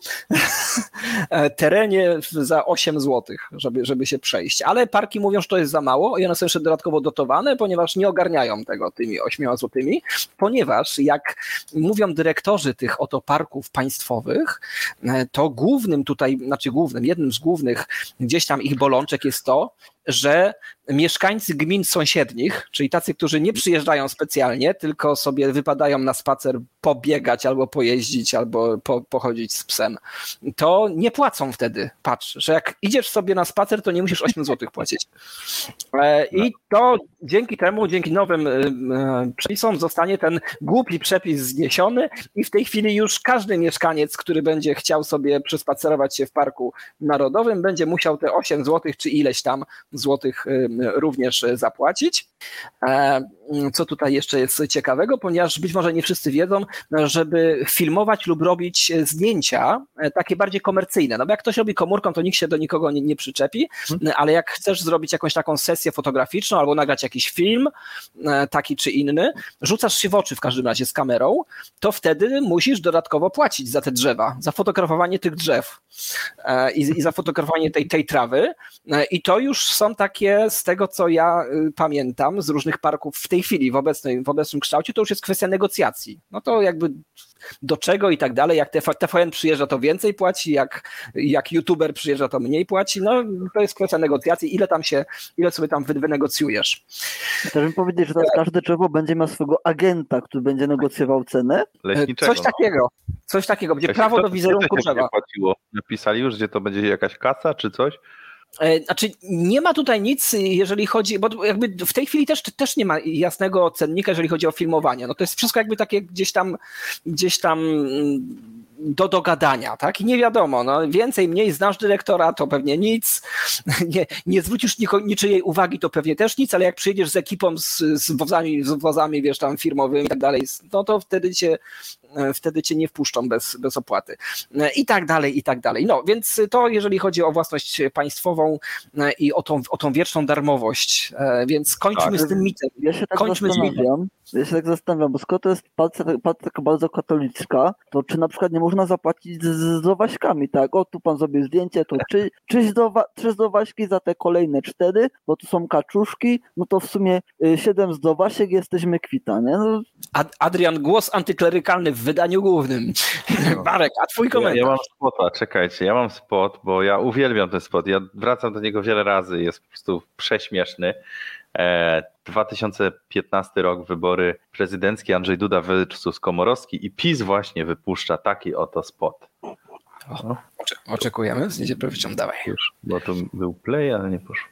terenie za 8 zł, żeby się przejść. Ale parki mówią, że to jest za mało i one są jeszcze dodatkowo dotowane, ponieważ nie ogarniają tego tymi 8 zł, ponieważ jak mówią dyrektorzy tych oto parków państwowych, to jednym z głównych gdzieś tam ich bolączek jest to, że mieszkańcy gmin sąsiednich, czyli tacy, którzy nie przyjeżdżają specjalnie, tylko sobie wypadają na spacer pobiegać albo pojeździć, albo pochodzić z psem, to nie płacą wtedy. Patrz, że jak idziesz sobie na spacer, to nie musisz 8 zł płacić. I to dzięki nowym przepisom zostanie ten głupi przepis zniesiony i w tej chwili już każdy mieszkaniec, który będzie chciał sobie przespacerować się w Parku Narodowym, będzie musiał te 8 zł czy ileś tam złotych również zapłacić. Co tutaj jeszcze jest ciekawego, ponieważ być może nie wszyscy wiedzą, żeby filmować lub robić zdjęcia takie bardziej komercyjne. No bo jak ktoś robi komórką, to nikt się do nikogo nie przyczepi, ale jak chcesz zrobić jakąś taką sesję fotograficzną albo nagrać jakiś film, taki czy inny, rzucasz się w oczy w każdym razie z kamerą, to wtedy musisz dodatkowo płacić za te drzewa, za fotografowanie tych drzew i za fotografowanie tej trawy. I to już są takie, z tego co ja pamiętam, z różnych parków w tej chwili, w obecnym kształcie, to już jest kwestia negocjacji. No to jakby do czego i tak dalej, jak TVN przyjeżdża, to więcej płaci, jak YouTuber przyjeżdża, to mniej płaci, no to jest kwestia negocjacji, ile sobie tam wynegocjujesz. Chciałbym powiedzieć, że teraz każde drzewo będzie miał swojego agenta, który będzie negocjował cenę. Leśniczego. Coś takiego, będzie prawo do wizerunku drzewa. Napisali już, gdzie to będzie jakaś kasa czy coś? Znaczy nie ma tutaj nic, jeżeli chodzi, bo jakby w tej chwili też nie ma jasnego cennika, jeżeli chodzi o filmowanie. No to jest wszystko jakby takie gdzieś tam do dogadania, tak? I nie wiadomo, no więcej, mniej znasz dyrektora, to pewnie nic, nie zwrócisz niczyjej uwagi, to pewnie też nic, ale jak przyjedziesz z ekipą, z wozami, wiesz, tam firmowymi i tak dalej, no to wtedy cię nie wpuszczą bez opłaty. I tak dalej. No, więc to jeżeli chodzi o własność państwową i o tą wieczną darmowość, więc kończmy z tym mitem. Ja się tak zastanawiam, bo skoro to jest partia bardzo katolicka, to czy na przykład nie można zapłacić z Zowaśkami, tak? O, tu pan zrobił zdjęcie, to 3 Zowaśki za te kolejne 4, bo tu są kaczuszki, no to w sumie 7 Zowasiek, jesteśmy kwita, nie? No. Adrian, głos antyklerykalny w wydaniu głównym. Marek, a twój komentarz? Ja mam spota, czekajcie, bo ja uwielbiam ten spot, ja wracam do niego wiele razy, jest po prostu prześmieszny. 2015 rok, wybory prezydenckie, Andrzej Duda versus Komorowski i PiS właśnie wypuszcza taki oto spot. Oczekujemy, z niecierpliwością, dawaj. Już, bo to był play, ale nie poszło.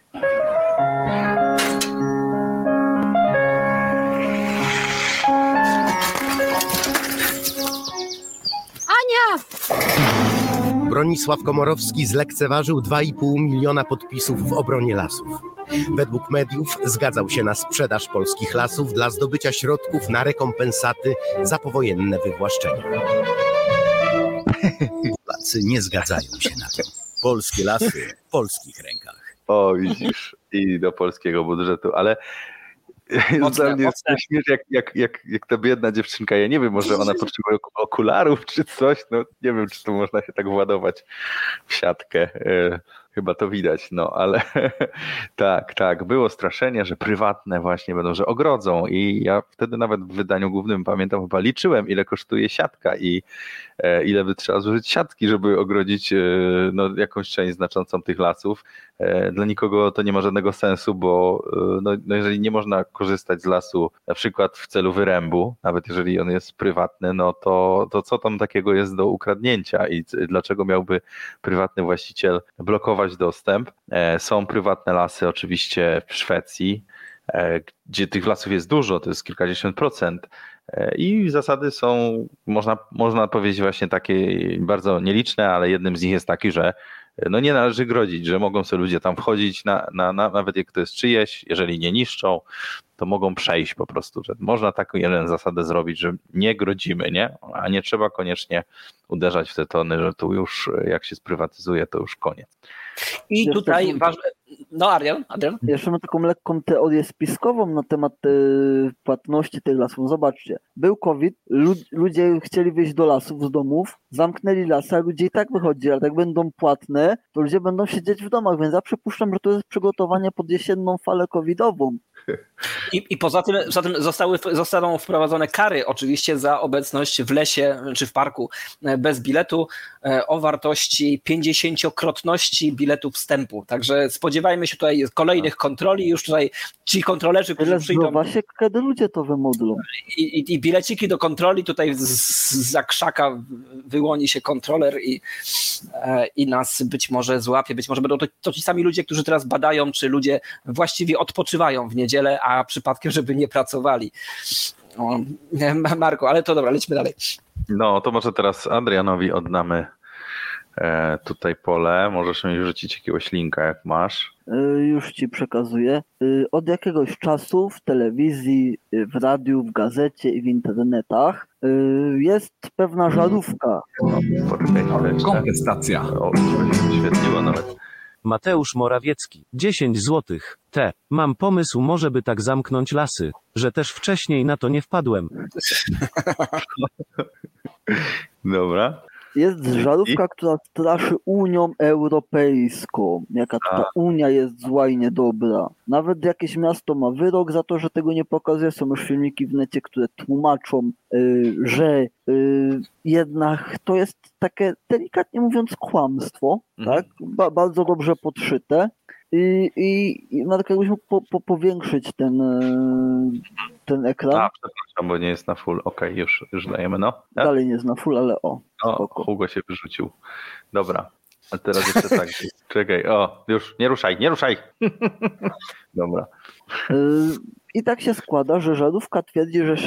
Ania! Bronisław Komorowski zlekceważył 2,5 miliona podpisów w obronie lasów. Według mediów zgadzał się na sprzedaż polskich lasów dla zdobycia środków na rekompensaty za powojenne wywłaszczenia. Polacy nie zgadzają się na to. Polskie lasy w polskich rękach. O, widzisz, i do polskiego budżetu, ale dla mnie jest śmieszne, jak ta biedna dziewczynka, ja nie wiem, może ona potrzebuje okularów czy coś, no nie wiem, czy tu można się tak władować w siatkę. Chyba to widać, no ale tak, było straszenie, że prywatne właśnie będą, że ogrodzą i ja wtedy nawet w wydaniu głównym, pamiętam, chyba liczyłem, ile kosztuje siatka i ile by trzeba zużyć siatki, żeby ogrodzić no, jakąś część znaczącą tych lasów. Dla nikogo to nie ma żadnego sensu, bo no, jeżeli nie można korzystać z lasu na przykład w celu wyrębu, nawet jeżeli on jest prywatny, no to co tam takiego jest do ukradnięcia i dlaczego miałby prywatny właściciel blokować dostęp? Są prywatne lasy oczywiście w Szwecji, gdzie tych lasów jest dużo, to jest kilkadziesiąt procent i zasady są, można powiedzieć właśnie takie bardzo nieliczne, ale jednym z nich jest taki, że no nie należy grodzić, że mogą sobie ludzie tam wchodzić, nawet jak to jest czyjeś, jeżeli nie niszczą, to mogą przejść po prostu, że można taką jeden zasadę zrobić, że nie grodzimy, nie? A nie trzeba koniecznie uderzać w te tony, że tu już jak się sprywatyzuje, to już koniec. I tutaj ważne... No Adrian? Jeszcze mam taką lekką teorię spiskową na temat płatności tych lasów. Zobaczcie, był COVID, ludzie chcieli wyjść do lasów z domów, zamknęli lasy, a ludzie i tak wychodzili, ale jak będą płatne, to ludzie będą siedzieć w domach, więc ja przypuszczam, że to jest przygotowanie pod jesienną falę covidową. I poza tym zostaną wprowadzone kary oczywiście za obecność w lesie czy w parku bez biletu o wartości 50-krotności biletu wstępu. Także spodziewajmy się tutaj kolejnych kontroli. Już tutaj ci kontrolerzy, którzy przyjdą... Właśnie kiedy ludzie to wymodlą. I bileciki do kontroli, tutaj za krzaka wyłoni się kontroler i nas być może złapie. Być może będą to ci sami ludzie, którzy teraz badają, czy ludzie właściwie odpoczywają w niedzielę, a przypadkiem, żeby nie pracowali. Marku, ale to dobra, lećmy dalej. No, to może teraz Adrianowi oddamy tutaj pole. Możesz mi wrzucić jakiegoś linka, jak masz. Już ci przekazuję. Od jakiegoś czasu w telewizji, w radiu, w gazecie i w internetach jest pewna żarówka. Poczekaj, Kontestacja. O, żeby się wyświetliło nawet. Mateusz Morawiecki. 10 złotych. Mam pomysł, może by tak zamknąć lasy, że też wcześniej na to nie wpadłem. Dobra. Jest żarówka, która straszy Unią Europejską. Jaka ta Unia jest zła i niedobra. Nawet jakieś miasto ma wyrok za to, że tego nie pokazuje. Są już filmiki w necie, które tłumaczą, że jednak to jest takie, delikatnie mówiąc, kłamstwo. Tak? Bardzo dobrze podszyte. I Marek, jakbyś mógł powiększyć ten ekran. Przepraszam, bo nie jest na full. Okej, już dajemy, no. Tak? Dalej nie jest na full, ale spoko. Hugo się wyrzucił. Dobra. A teraz jeszcze tak. Czekaj, już, nie ruszaj. Dobra. I tak się składa, że żarówka twierdzi, że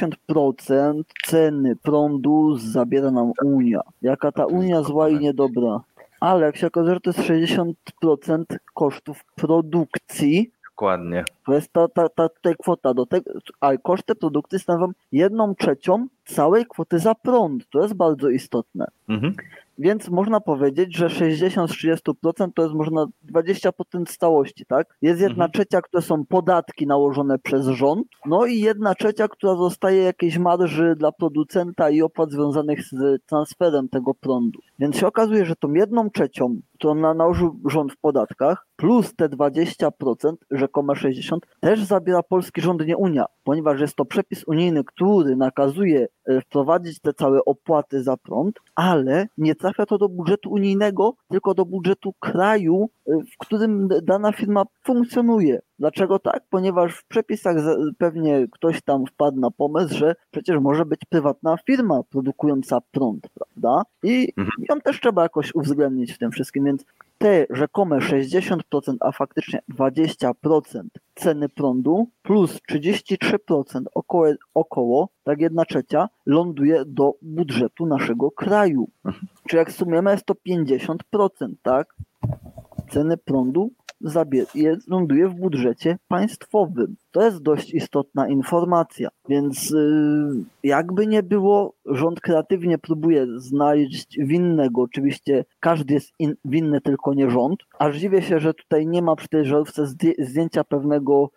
60% ceny prądu zabiera nam Unia. Jaka ta Unia zła i niedobra. Ale jak się okazuje, że to jest 60% kosztów produkcji. Dokładnie. To jest ta tutaj kwota do tego, a koszty produkcji stanowią 1/3 całej kwoty za prąd. To jest bardzo istotne. Więc można powiedzieć, że 60 z 30% to jest można 20% z całości, tak? Jest 1/3, które są podatki nałożone przez rząd, no i 1/3, która zostaje jakiejś marży dla producenta i opłat związanych z transferem tego prądu. Więc się okazuje, że tą 1/3, którą nałożył rząd w podatkach, plus te 20%, rzekome 60%, też zabiera polski rząd, nie Unia, ponieważ jest to przepis unijny, który nakazuje wprowadzić te całe opłaty za prąd, ale nie trafia to do budżetu unijnego, tylko do budżetu kraju, w którym dana firma funkcjonuje. Dlaczego tak? Ponieważ w przepisach pewnie ktoś tam wpadł na pomysł, że przecież może być prywatna firma produkująca prąd, prawda? I ją też trzeba jakoś uwzględnić w tym wszystkim, więc te rzekome 60%, a faktycznie 20% ceny prądu plus 33% około, tak 1/3 ląduje do budżetu naszego kraju. Czyli jak sumujemy, jest to 50%, tak? Ceny prądu ląduje w budżecie państwowym. To jest dość istotna informacja, więc jakby nie było, rząd kreatywnie próbuje znaleźć winnego. Oczywiście każdy jest winny, tylko nie rząd. Aż dziwię się, że tutaj nie ma przy tej żarówce zdjęcia pewnego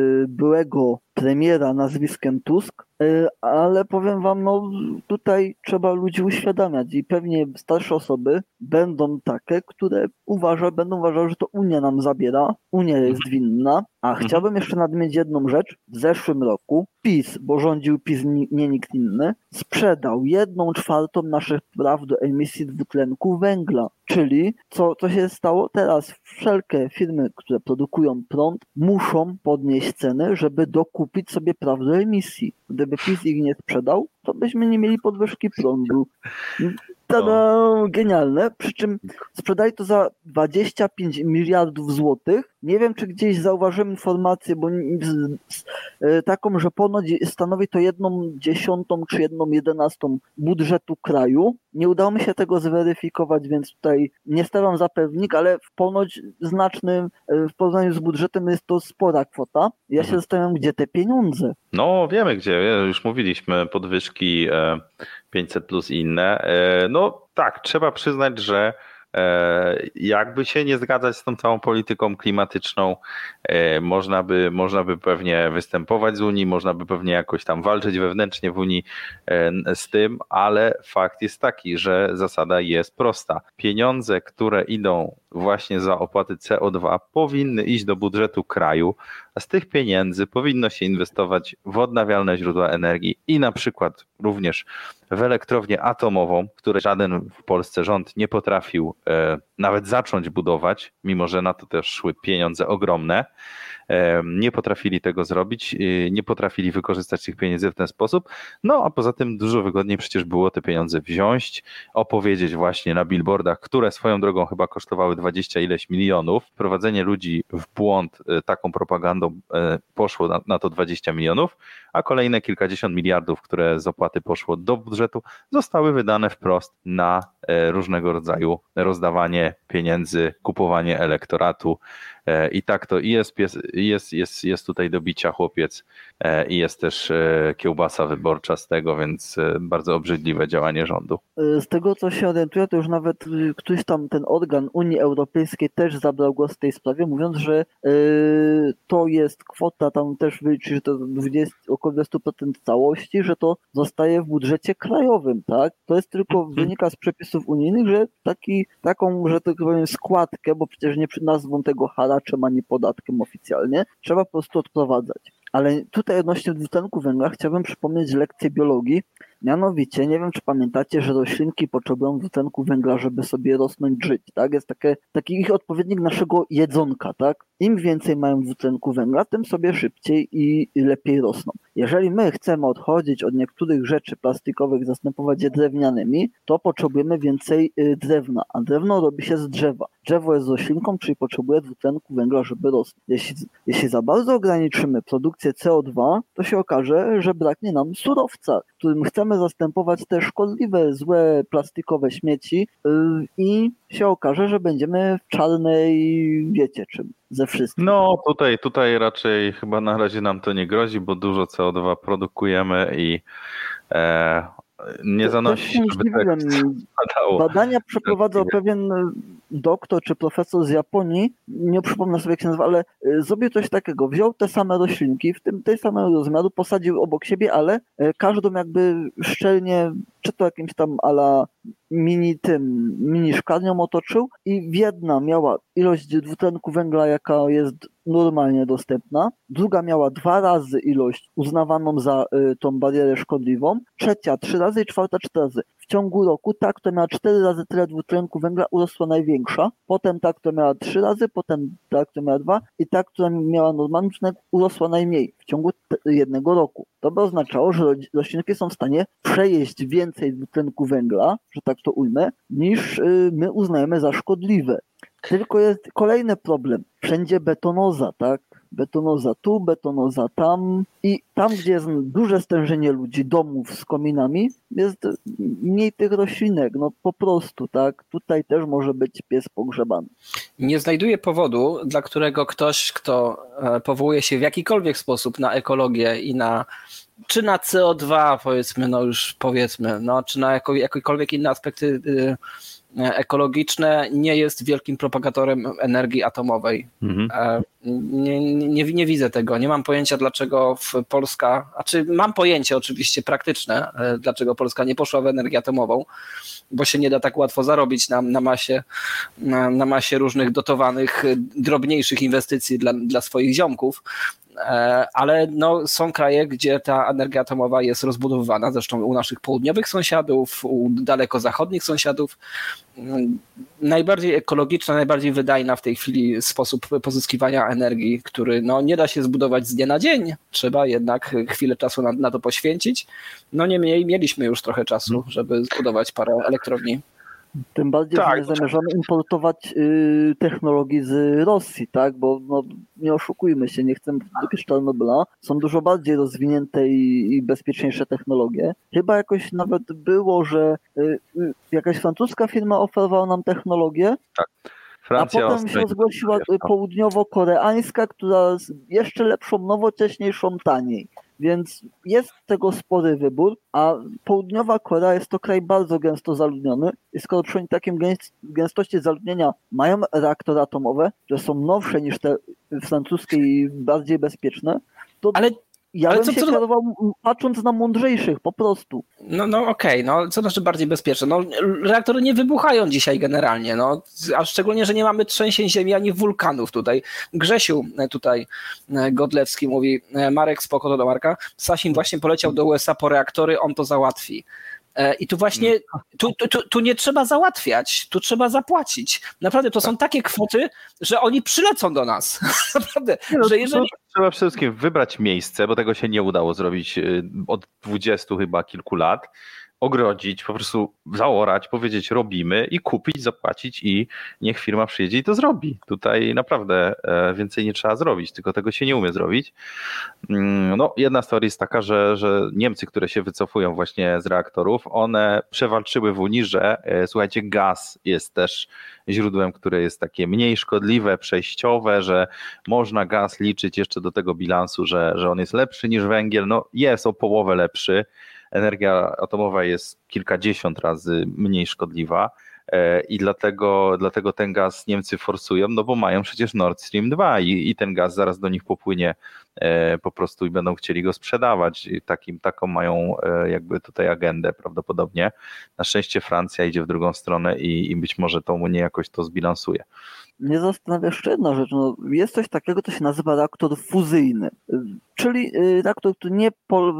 byłego premiera nazwiskiem Tusk, ale powiem wam, no tutaj trzeba ludzi uświadamiać i pewnie starsze osoby będą takie, które będą uważały, że to Unia nam zabiera, Unia jest winna, a chciałbym jeszcze nadmienić jedną rzecz. W zeszłym roku PiS, bo rządził PiS, nie nikt inny, sprzedał 1/4 naszych praw do emisji dwutlenku węgla. Czyli co się stało? Teraz wszelkie firmy, które produkują prąd, muszą podnieść ceny, żeby dokupić sobie praw do emisji. Gdyby PiS ich nie sprzedał, to byśmy nie mieli podwyżki prądu. Tada, genialne, przy czym sprzedali to za 25 miliardów złotych. Nie wiem, czy gdzieś zauważyłem informację, bo taką, że ponoć stanowi to 1/10 czy 1/11 budżetu kraju. Nie udało mi się tego zweryfikować, więc tutaj nie stawiam za pewnik, ale ponoć znacznym w porównaniu z budżetem jest to spora kwota. Ja się zastanawiam, gdzie te pieniądze. No wiemy gdzie, już mówiliśmy, podwyżki 500 plus i inne. No tak, trzeba przyznać, że jakby się nie zgadzać z tą całą polityką klimatyczną, można by pewnie występować z Unii, można by pewnie jakoś tam walczyć wewnętrznie w Unii z tym, ale fakt jest taki, że zasada jest prosta. Pieniądze, które idą właśnie za opłaty CO2 powinny iść do budżetu kraju, a z tych pieniędzy powinno się inwestować w odnawialne źródła energii i na przykład również w elektrownię atomową, której żaden w Polsce rząd nie potrafił nawet zacząć budować, mimo że na to też szły pieniądze ogromne. Nie potrafili tego zrobić, nie potrafili wykorzystać tych pieniędzy w ten sposób. No a poza tym dużo wygodniej przecież było te pieniądze wziąć, opowiedzieć właśnie na billboardach, które swoją drogą chyba kosztowały 20 ileś milionów. Wprowadzenie ludzi w błąd taką propagandą poszło na to 20 milionów, a kolejne kilkadziesiąt miliardów, które z opłaty poszło do budżetu, zostały wydane wprost na różnego rodzaju rozdawanie pieniędzy, kupowanie elektoratu. I tak to jest tutaj do bicia chłopiec i jest też kiełbasa wyborcza z tego, więc bardzo obrzydliwe działanie rządu. Z tego co się orientuję, to już nawet ktoś tam, ten organ Unii Europejskiej też zabrał głos w tej sprawie, mówiąc, że to jest kwota, tam też wyliczy, że to około 20% całości, że to zostaje w budżecie krajowym, tak? To jest tylko wynika z przepisów unijnych, że taką, że tak powiem, składkę, bo przecież nie nazwą tego haraczem ani podatkiem oficjalnie, trzeba po prostu odprowadzać. Ale tutaj odnośnie dwutlenku węgla chciałbym przypomnieć lekcję biologii. Mianowicie, nie wiem czy pamiętacie, że roślinki potrzebują dwutlenku węgla, żeby sobie rosnąć, żyć, tak? Jest taki ich odpowiednik naszego jedzonka, tak? Im więcej mają dwutlenku węgla, tym sobie szybciej i lepiej rosną. Jeżeli my chcemy odchodzić od niektórych rzeczy plastikowych, zastępować je drewnianymi, to potrzebujemy więcej drewna, a drewno robi się z drzewa. Drzewo jest roślinką, czyli potrzebuje dwutlenku węgla, żeby rosnąć. Jeśli za bardzo ograniczymy produkcję CO2, to się okaże, że braknie nam surowca, którym chcemy zastępować te szkodliwe, złe plastikowe śmieci i się okaże, że będziemy w czarnej, wiecie czym, ze wszystkim. No tutaj raczej chyba na razie nam to nie grozi, bo dużo CO2 produkujemy i nie zanosi, żeby tak spadało. Badania przeprowadzał pewien doktor czy profesor z Japonii, nie przypomnę sobie jak się nazywa, ale zrobił coś takiego, wziął te same roślinki, w tym tej samego rozmiaru, posadził obok siebie, ale każdą jakby szczelnie, czy to jakimś tam ala mini szklarnią otoczył i jedna miała ilość dwutlenku węgla, jaka jest normalnie dostępna, druga miała 2 razy ilość uznawaną za tą barierę szkodliwą, trzecia 3 razy i czwarta 4 razy. W ciągu roku ta, która miała 4 razy tyle dwutlenku węgla, urosła największa, potem ta, która miała 3 razy, potem ta, która miała 2 i ta, która miała normalny dwutlenek, urosła najmniej w ciągu jednego roku. To by oznaczało, że roślinki są w stanie przejeść więcej dwutlenku węgla, że tak to ujmę, niż my uznajemy za szkodliwe. Tylko jest kolejny problem. Wszędzie betonoza, tak? Betonoza tu, betonoza tam i tam, gdzie jest duże stężenie ludzi, domów z kominami, jest mniej tych roślinek, no po prostu, tak? Tutaj też może być pies pogrzebany. Nie znajduję powodu, dla którego ktoś, kto powołuje się w jakikolwiek sposób na ekologię i czy na CO2 powiedzmy, czy na jakiekolwiek inne aspekty ekologiczne, nie jest wielkim propagatorem energii atomowej. Nie widzę tego. Nie mam pojęcia, dlaczego Polska, mam pojęcie oczywiście praktyczne, dlaczego Polska nie poszła w energię atomową, bo się nie da tak łatwo zarobić na masie różnych dotowanych, drobniejszych inwestycji dla swoich ziomków. Ale są kraje, gdzie ta energia atomowa jest rozbudowywana, zresztą u naszych południowych sąsiadów, u daleko zachodnich sąsiadów. Najbardziej ekologiczna, najbardziej wydajna w tej chwili sposób pozyskiwania źródła energii, który no, nie da się zbudować z dnia na dzień. Trzeba jednak chwilę czasu na to poświęcić. No niemniej mieliśmy już trochę czasu, żeby zbudować parę elektrowni. Tym bardziej, że nie zamierzamy importować technologii z Rosji, tak? Bo no, nie oszukujmy się, nie chcemy wtedy Czarnobyla. Są dużo bardziej rozwinięte i bezpieczniejsze technologie. Chyba jakoś nawet było, że jakaś francuska firma oferowała nam technologię, Tak. Francja, a potem się zgłosiła południowo-koreańska, która z jeszcze lepszą, nowocześniejszą, taniej. Więc jest tego spory wybór, a południowa Korea jest to kraj bardzo gęsto zaludniony i skoro przy takim gęstości zaludnienia mają reaktory atomowe, które są nowsze niż te francuskie i bardziej bezpieczne, to ja bym się kierował patrząc na mądrzejszych po prostu. No okej, no co znaczy bardziej bezpieczne? No reaktory nie wybuchają dzisiaj generalnie, no, a szczególnie, że nie mamy trzęsień ziemi ani wulkanów tutaj. Grzesiu tutaj Godlewski mówi, Marek, spoko, to do Marka, Sasin właśnie poleciał do USA po reaktory, on to załatwi. I tu właśnie, tu nie trzeba załatwiać, tu trzeba zapłacić. Naprawdę to są takie kwoty, że oni przylecą do nas. Naprawdę, że jeżeli... Trzeba przede wszystkim wybrać miejsce, bo tego się nie udało zrobić od 20 chyba kilku lat. Ogrodzić, po prostu zaorać, powiedzieć robimy i kupić, zapłacić i niech firma przyjedzie i to zrobi. Tutaj naprawdę więcej nie trzeba zrobić, tylko tego się nie umie zrobić. No, jedna z teorii jest taka, że Niemcy, które się wycofują właśnie z reaktorów, one przewalczyły w Unii, że słuchajcie, gaz jest też źródłem, które jest takie mniej szkodliwe, przejściowe, że można gaz liczyć jeszcze do tego bilansu, że on jest lepszy niż węgiel. No jest o połowę lepszy. Energia atomowa jest kilkadziesiąt razy mniej szkodliwa i dlatego ten gaz Niemcy forsują, no bo mają przecież Nord Stream 2 i ten gaz zaraz do nich popłynie po prostu i będą chcieli go sprzedawać. Taką mają jakby tutaj agendę prawdopodobnie. Na szczęście Francja idzie w drugą stronę i być może to Unię jakoś to zbilansuje. Mnie zastanawia jeszcze jedna rzecz. No, jest coś takiego, co się nazywa reaktor fuzyjny, czyli reaktor, który nie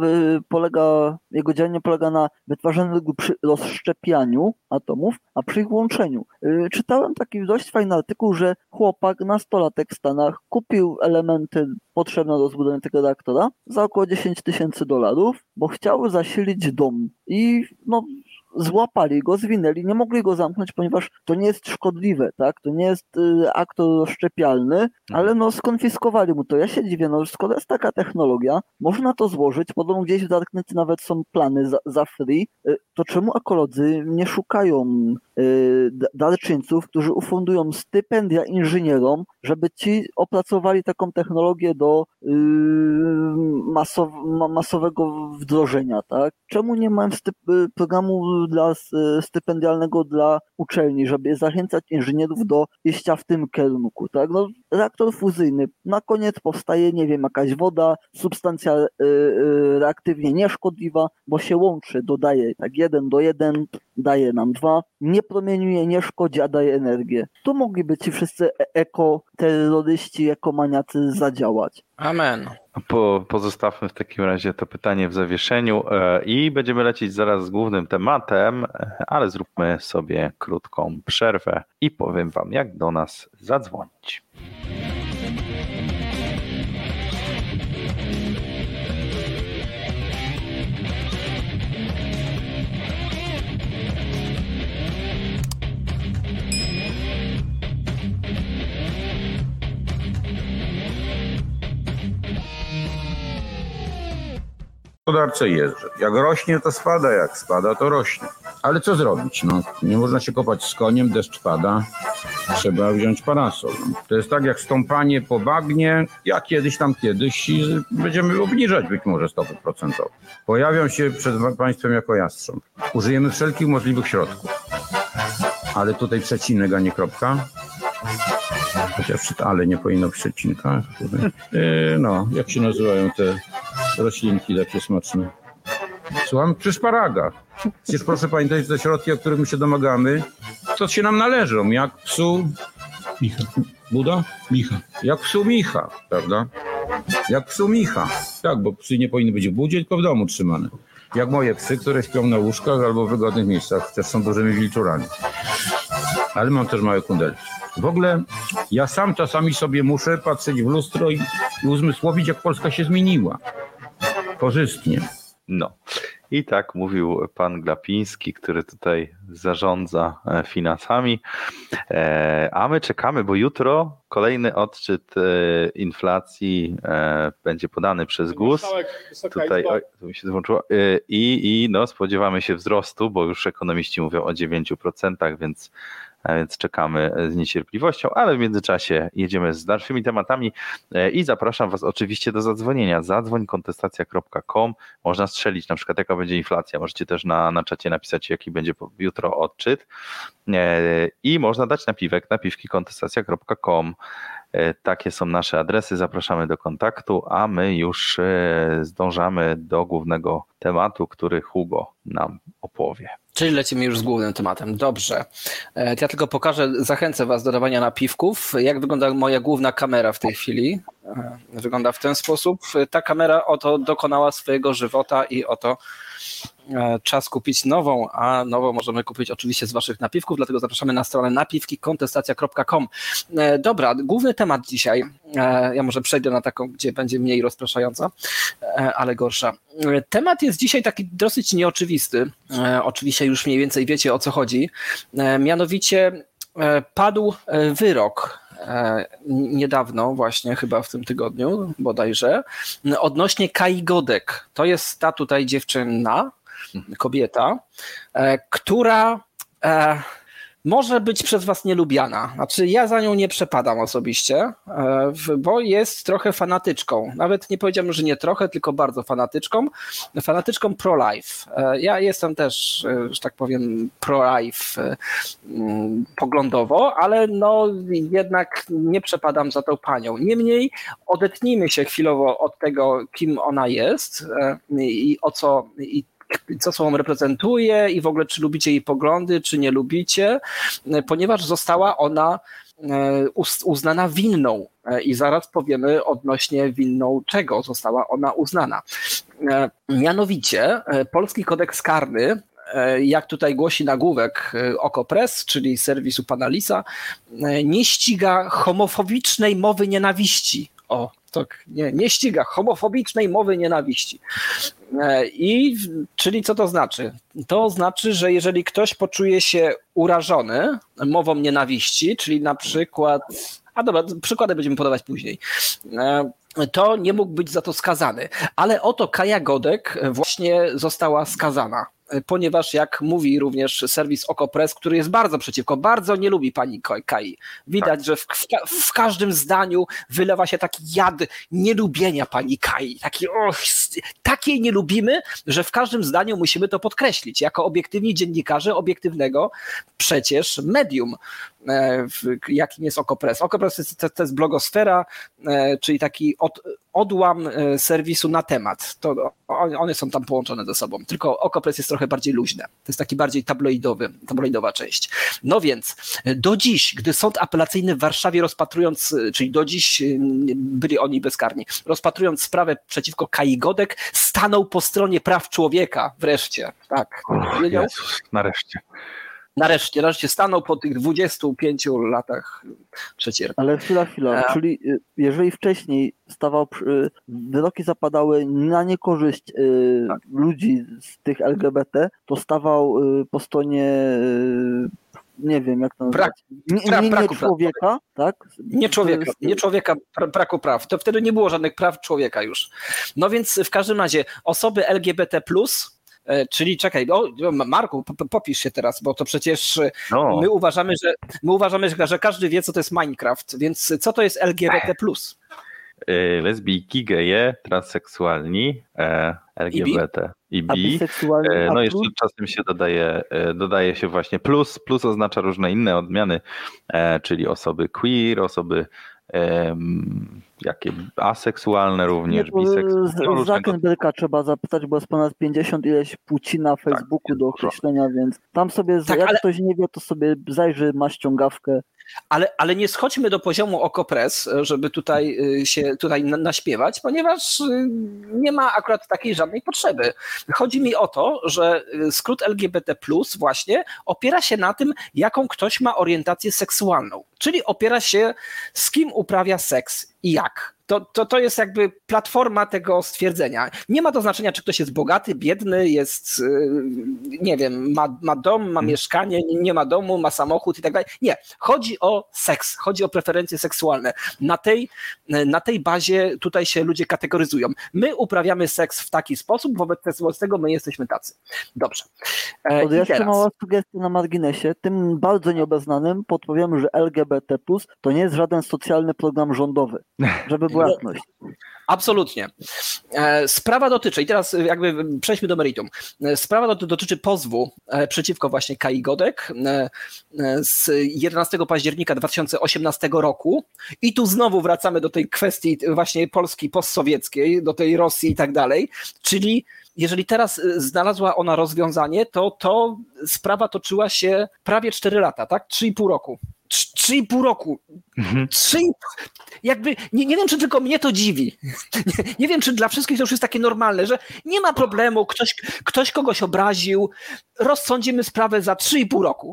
jego działanie polega na wytwarzaniu energii przy rozszczepianiu atomów, a przy ich łączeniu. Czytałem taki dość fajny artykuł, że chłopak, nastolatek w Stanach kupił elementy potrzebne do zbudowania tego reaktora za około $10,000, bo chciał zasilić dom i no złapali go, zwinęli, nie mogli go zamknąć, ponieważ to nie jest szkodliwe, tak? To nie jest aktor rozszczepialny, ale no skonfiskowali mu to. Ja się dziwię, no skoro jest taka technologia, można to złożyć, podobno gdzieś w Darknecie nawet są plany za free, to czemu ekolodzy nie szukają darczyńców, którzy ufundują stypendia inżynierom, żeby ci opracowali taką technologię do masowego wdrożenia, tak? Czemu nie mają programu stypendialnego dla uczelni, żeby zachęcać inżynierów do iścia w tym kierunku, tak? No, reaktor fuzyjny, na koniec powstaje, nie wiem, jakaś woda, substancja reaktywnie nieszkodliwa, bo się łączy, dodaje tak 1:1, daje nam 2, nie promieniuje, nie szkodzi, a daje energię. Tu mogliby ci wszyscy ekoterroryści, ekomaniacy zadziałać. Amen. Pozostawmy w takim razie to pytanie w zawieszeniu i będziemy lecieć zaraz z głównym tematem, ale zróbmy sobie krótką przerwę i powiem wam, jak do nas zadzwonić. Gospodarce jeżdżę. Jak rośnie, to spada, jak spada, to rośnie. Ale co zrobić? No, nie można się kopać z koniem, deszcz pada, trzeba wziąć parasol. To jest tak jak stąpanie po bagnie, ja kiedyś i będziemy obniżać być może stopy procentowe. Pojawią się przed państwem jako jastrząb. Użyjemy wszelkich możliwych środków. Ale tutaj przecinek, a nie kropka. Chociaż ale nie powinno przecinka. No, jak się nazywają te roślinki takie smaczne? Słucham, przy szparagach. Przecież proszę pamiętać, że te środki, o których my się domagamy, to się nam należą. Jak psu... Micha. Buda? Micha. Jak psu Micha, prawda? Jak psu Micha. Tak, bo psy nie powinny być w budzie, tylko w domu trzymane. Jak moje psy, które śpią na łóżkach albo w wygodnych miejscach, też są dużymi wilczurami. Ale mam też małe kundelki. W ogóle ja sam czasami sobie muszę patrzeć w lustro i uzmysłowić, jak Polska się zmieniła. Korzystnie. No. I tak mówił pan Glapiński, który tutaj zarządza finansami. A my czekamy, bo jutro kolejny odczyt inflacji będzie podany przez GUS. Tutaj to mi się włączyło. I spodziewamy się wzrostu, bo już ekonomiści mówią o 9%, więc czekamy z niecierpliwością, ale w międzyczasie jedziemy z dalszymi tematami i zapraszam was oczywiście do zadzwonienia. Zadzwoń kontestacja.com. Można strzelić na przykład jaka będzie inflacja. Możecie też na czacie napisać jaki będzie jutro odczyt i można dać napiwki kontestacja.com. Takie są nasze adresy, zapraszamy do kontaktu, a my już zdążamy do głównego tematu, który Hugo nam opowie. Czyli lecimy już z głównym tematem. Dobrze. Ja tylko pokażę, zachęcę was do dawania napiwków. Jak wygląda moja główna kamera w tej chwili? Wygląda w ten sposób. Ta kamera oto dokonała swojego żywota i oto czas kupić nową, a nową możemy kupić oczywiście z waszych napiwków, dlatego zapraszamy na stronę napiwkikontestacja.com. Dobra, główny temat dzisiaj, ja może przejdę na taką, gdzie będzie mniej rozpraszająca, ale gorsza. Temat jest dzisiaj taki dosyć nieoczywisty, oczywiście już mniej więcej wiecie, o co chodzi, mianowicie padł wyrok niedawno, właśnie chyba w tym tygodniu bodajże, odnośnie Kai Godek. To jest ta tutaj dziewczyna, kobieta, która może być przez was nielubiana. Znaczy ja za nią nie przepadam osobiście, bo jest trochę fanatyczką. Nawet nie powiedziałbym, że nie trochę, tylko bardzo fanatyczką pro-life. Ja jestem też, że tak powiem, pro-life poglądowo, ale no jednak nie przepadam za tą panią. Niemniej odetnijmy się chwilowo od tego, kim ona jest i o co sobą reprezentuje i w ogóle czy lubicie jej poglądy, czy nie lubicie, ponieważ została ona uznana winną i zaraz powiemy odnośnie winną czego została ona uznana. Mianowicie Polski Kodeks Karny, jak tutaj głosi nagłówek Okopres, czyli serwisu pana Lisa, nie ściga homofobicznej mowy nienawiści. O, tak, nie ściga homofobicznej mowy nienawiści. Czyli co to znaczy? To znaczy, że jeżeli ktoś poczuje się urażony mową nienawiści, czyli na przykład, przykłady będziemy podawać później, to nie mógł być za to skazany. Ale oto Kaja Godek właśnie została skazana, ponieważ jak mówi również serwis Okopres, który jest bardzo przeciwko, bardzo nie lubi pani Kai. Widać, że w każdym zdaniu wylewa się taki jad nielubienia pani Kai. Takiej nie lubimy, że w każdym zdaniu musimy to podkreślić. Jako obiektywni dziennikarze obiektywnego przecież medium, jakim jest Okopres. Okopres to jest blogosfera, czyli taki odłam serwisu na temat. One są tam połączone ze sobą, tylko Okopres jest trochę bardziej luźne. To jest taki bardziej tabloidowa część. No więc do dziś, gdy sąd apelacyjny w Warszawie czyli do dziś byli oni bezkarni, rozpatrując sprawę przeciwko Kai Godek, stanął po stronie praw człowieka. Wreszcie. Tak. Jezus, nareszcie. Nareszcie stanął po tych 25 latach przecierpi. Ale chwila. Czyli jeżeli wcześniej wyroki zapadały na niekorzyść ludzi z tych LGBT, to stawał po stronie nie wiem jak to nazwać. Nie człowieka, tak? Nie człowieka, braku praw. To wtedy nie było żadnych praw człowieka już. No więc w każdym razie osoby LGBT+, czyli czekaj, Marku, popisz się teraz, bo to przecież my uważamy, że każdy wie, co to jest Minecraft, więc co to jest LGBT+? Lesbijki, geje, transseksualni, LGBT i bi. No jeszcze czasem się dodaje się właśnie plus oznacza różne inne odmiany, czyli osoby queer, osoby jakie aseksualne również, biseksualne. Zuckerberga trzeba zapytać, bo jest ponad 50 ileś płci na Facebooku do określenia, więc tam sobie, jak ktoś nie wie, to sobie zajrzy, ma ściągawkę. Ale nie schodźmy do poziomu Okopres, żeby tutaj się naśpiewać, ponieważ nie ma akurat takiej żadnej potrzeby. Chodzi mi o to, że skrót LGBT+, właśnie opiera się na tym, jaką ktoś ma orientację seksualną. Czyli opiera się, z kim uprawia seks i jak. To jest jakby platforma tego stwierdzenia. Nie ma to znaczenia, czy ktoś jest bogaty, biedny, jest, nie wiem, ma dom, ma mieszkanie, nie ma domu, ma samochód i tak dalej. Nie. Chodzi o seks, chodzi o preferencje seksualne. Na tej bazie tutaj się ludzie kategoryzują. My uprawiamy seks w taki sposób, wobec tego my jesteśmy tacy. Dobrze. Jeszcze mała sugestia na marginesie. Tym bardzo nieobeznanym podpowiemy, że LGBT+ to nie jest żaden socjalny program rządowy. Żeby była jasność. Absolutnie. Sprawa dotyczy, i teraz jakby przejdźmy do meritum. Sprawa dotyczy pozwu przeciwko właśnie Kai Godek z 11 października 2018 roku. I tu znowu wracamy do tej kwestii właśnie Polski postsowieckiej, do tej Rosji i tak dalej. Czyli jeżeli teraz znalazła ona rozwiązanie, to sprawa toczyła się prawie 4 lata, tak? 3,5 roku. 3,5 roku. Jakby, nie wiem, czy tylko mnie to dziwi. Nie wiem, czy dla wszystkich to już jest takie normalne, że nie ma problemu, ktoś kogoś obraził, rozsądzimy sprawę za 3,5 roku.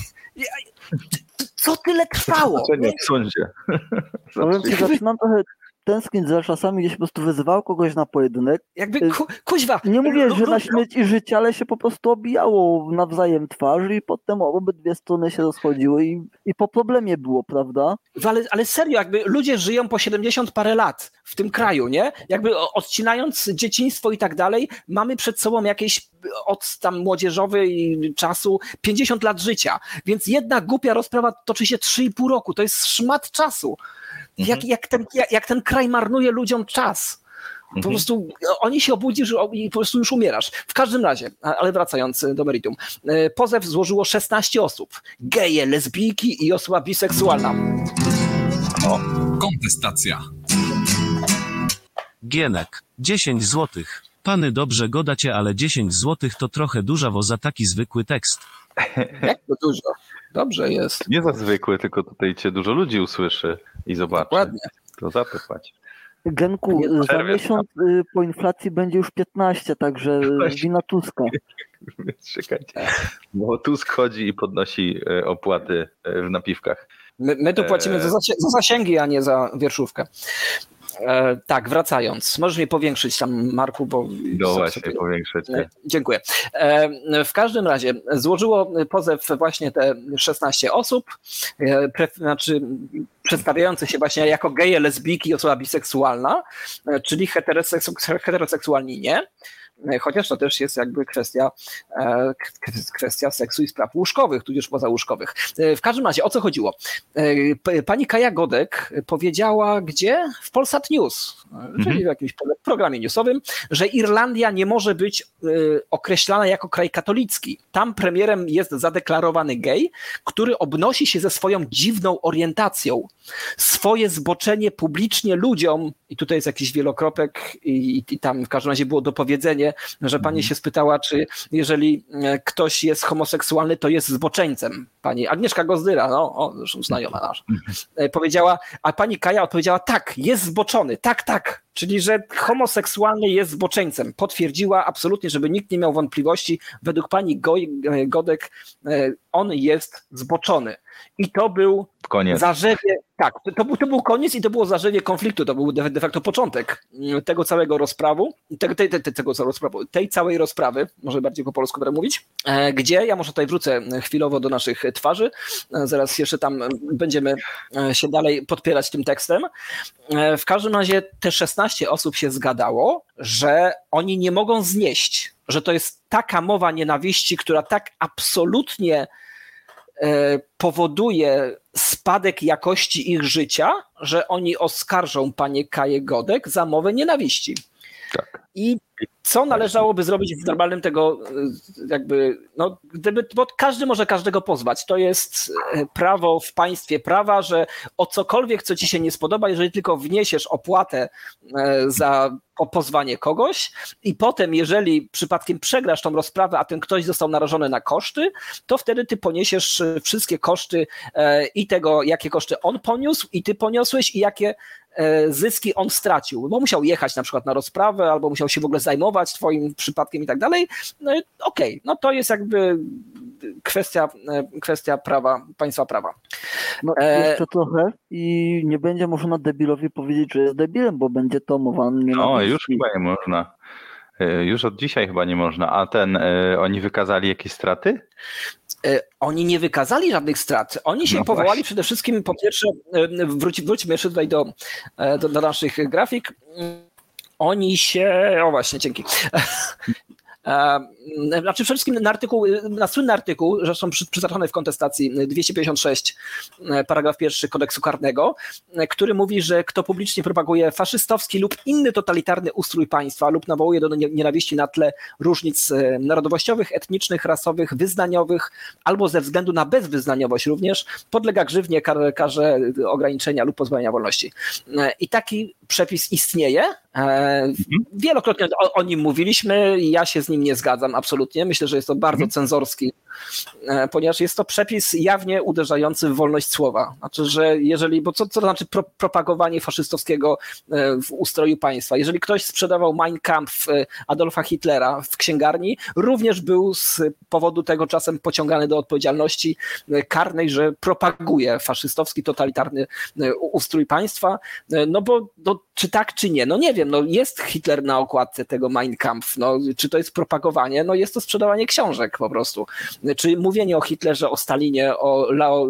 Co tyle trwało? W sądzie. Powiem ci, zaczynam trochę tęsknić za czasami, gdzieś po prostu wyzywał kogoś na pojedynek. Jakby kuźwa. Nie mówię, że na śmierć i życie, ale się po prostu obijało nawzajem twarzy i potem obydwie strony się rozchodziły i po problemie było, prawda? Ale serio, jakby ludzie żyją po 70 parę lat w tym kraju, nie? Jakby odcinając dzieciństwo i tak dalej, mamy przed sobą jakieś od tam młodzieżowej czasu 50 lat życia, więc jedna głupia rozprawa toczy się 3,5 roku, to jest szmat czasu. Jak ten kraj marnuje ludziom czas. Po prostu oni się obudzisz i po prostu już umierasz. W każdym razie, ale wracając do meritum. Pozew złożyło 16 osób. Geje, lesbijki i osoba biseksualna. Kontestacja. Gienek, 10 złotych. Pany dobrze godacie, ale 10 złotych to trochę dużo za taki zwykły tekst. Jak to dużo? Dobrze jest. Nie za zwykły, tylko tutaj cię dużo ludzi usłyszy i zobaczy. Dokładnie. To za to płać. Genku, za miesiąc po inflacji będzie już 15, także wina Tuska. Czekajcie, bo Tusk chodzi i podnosi opłaty w napiwkach. My tu płacimy za zasięgi, a nie za wierszówkę. Tak, wracając. Możesz mnie powiększyć tam, Marku, bo... No właśnie, powiększyć. Dziękuję. W każdym razie złożyło pozew właśnie te 16 osób, przedstawiających się właśnie jako geje, lesbijki i osoba biseksualna, czyli heteroseksualni nie. Chociaż to też jest jakby kwestia seksu i spraw łóżkowych, tudzież pozałóżkowych. W każdym razie, o co chodziło? Pani Kaja Godek powiedziała gdzie? W Polsat News, czyli w jakimś programie newsowym, że Irlandia nie może być określana jako kraj katolicki. Tam premierem jest zadeklarowany gej, który obnosi się ze swoją dziwną orientacją. Swoje zboczenie publicznie ludziom, i tutaj jest jakiś wielokropek i tam w każdym razie było dopowiedzenie, że pani się spytała, czy jeżeli ktoś jest homoseksualny, to jest zboczeńcem. Pani Agnieszka Gozdyra, zresztą znajoma nasza, powiedziała, a pani Kaja odpowiedziała, tak, jest zboczony, tak. Czyli, że homoseksualny jest zboczeńcem. Potwierdziła absolutnie, żeby nikt nie miał wątpliwości. Według pani Godek on jest zboczony. I to był zarzewie, tak, to był koniec i to było zarzewie konfliktu. To był de facto początek tego całego rozprawu, tej całej rozprawy, może bardziej po polsku będę mówić, gdzie, ja może tutaj wrócę chwilowo do naszych twarzy, zaraz jeszcze tam będziemy się dalej podpierać tym tekstem. W każdym razie te 16 osób się zgadało, że oni nie mogą znieść, że to jest taka mowa nienawiści, która tak absolutnie powoduje spadek jakości ich życia, że oni oskarżą panię Kaję Godek za mowę nienawiści. Tak. I Co należałoby zrobić w normalnym tego jakby, no gdyby, bo każdy może każdego pozwać. To jest prawo w państwie prawa, że o cokolwiek, co ci się nie spodoba, jeżeli tylko wniesiesz opłatę za pozwanie kogoś i potem, jeżeli przypadkiem przegrasz tą rozprawę, a ten ktoś został narażony na koszty, to wtedy ty poniesiesz wszystkie koszty i tego, jakie koszty on poniósł i ty poniosłeś i jakie zyski on stracił, bo musiał jechać na przykład na rozprawę albo musiał się w ogóle zajmować twoim przypadkiem i tak dalej. No okej, no to jest jakby kwestia prawa, państwa prawa. No jeszcze trochę i nie będzie można debilowi powiedzieć, że jest debilem, bo będzie to mowa nienawiści. No, już chyba nie można. Już od dzisiaj chyba nie można. A oni wykazali jakieś straty? Oni nie wykazali żadnych strat. Oni się powołali właśnie. Przede wszystkim, po pierwsze, wróćmy jeszcze tutaj do naszych grafik. Oni się... O właśnie, dzięki. Znaczy przede wszystkim na słynny artykuł, zresztą przytaczony w kontestacji 256 paragraf 1 kodeksu karnego, który mówi, że kto publicznie propaguje faszystowski lub inny totalitarny ustrój państwa lub nawołuje do nienawiści na tle różnic narodowościowych, etnicznych, rasowych, wyznaniowych albo ze względu na bezwyznaniowość również, podlega grzywnie, karze ograniczenia lub pozbawienia wolności. I taki przepis istnieje. Wielokrotnie o nim mówiliśmy, ja się z nim nie zgadzam absolutnie. Myślę, że jest to bardzo cenzorski, ponieważ jest to przepis jawnie uderzający w wolność słowa. Znaczy, że jeżeli, bo co to znaczy propagowanie faszystowskiego w ustroju państwa? Jeżeli ktoś sprzedawał Mein Kampf Adolfa Hitlera w księgarni, również był z powodu tego czasem pociągany do odpowiedzialności karnej, że propaguje faszystowski, totalitarny ustrój państwa. No bo czy tak, czy nie? No nie wiem, no jest Hitler na okładce tego Mein Kampf, no czy to jest propagowanie? No jest to sprzedawanie książek po prostu. Czy mówienie o Hitlerze, o Stalinie, o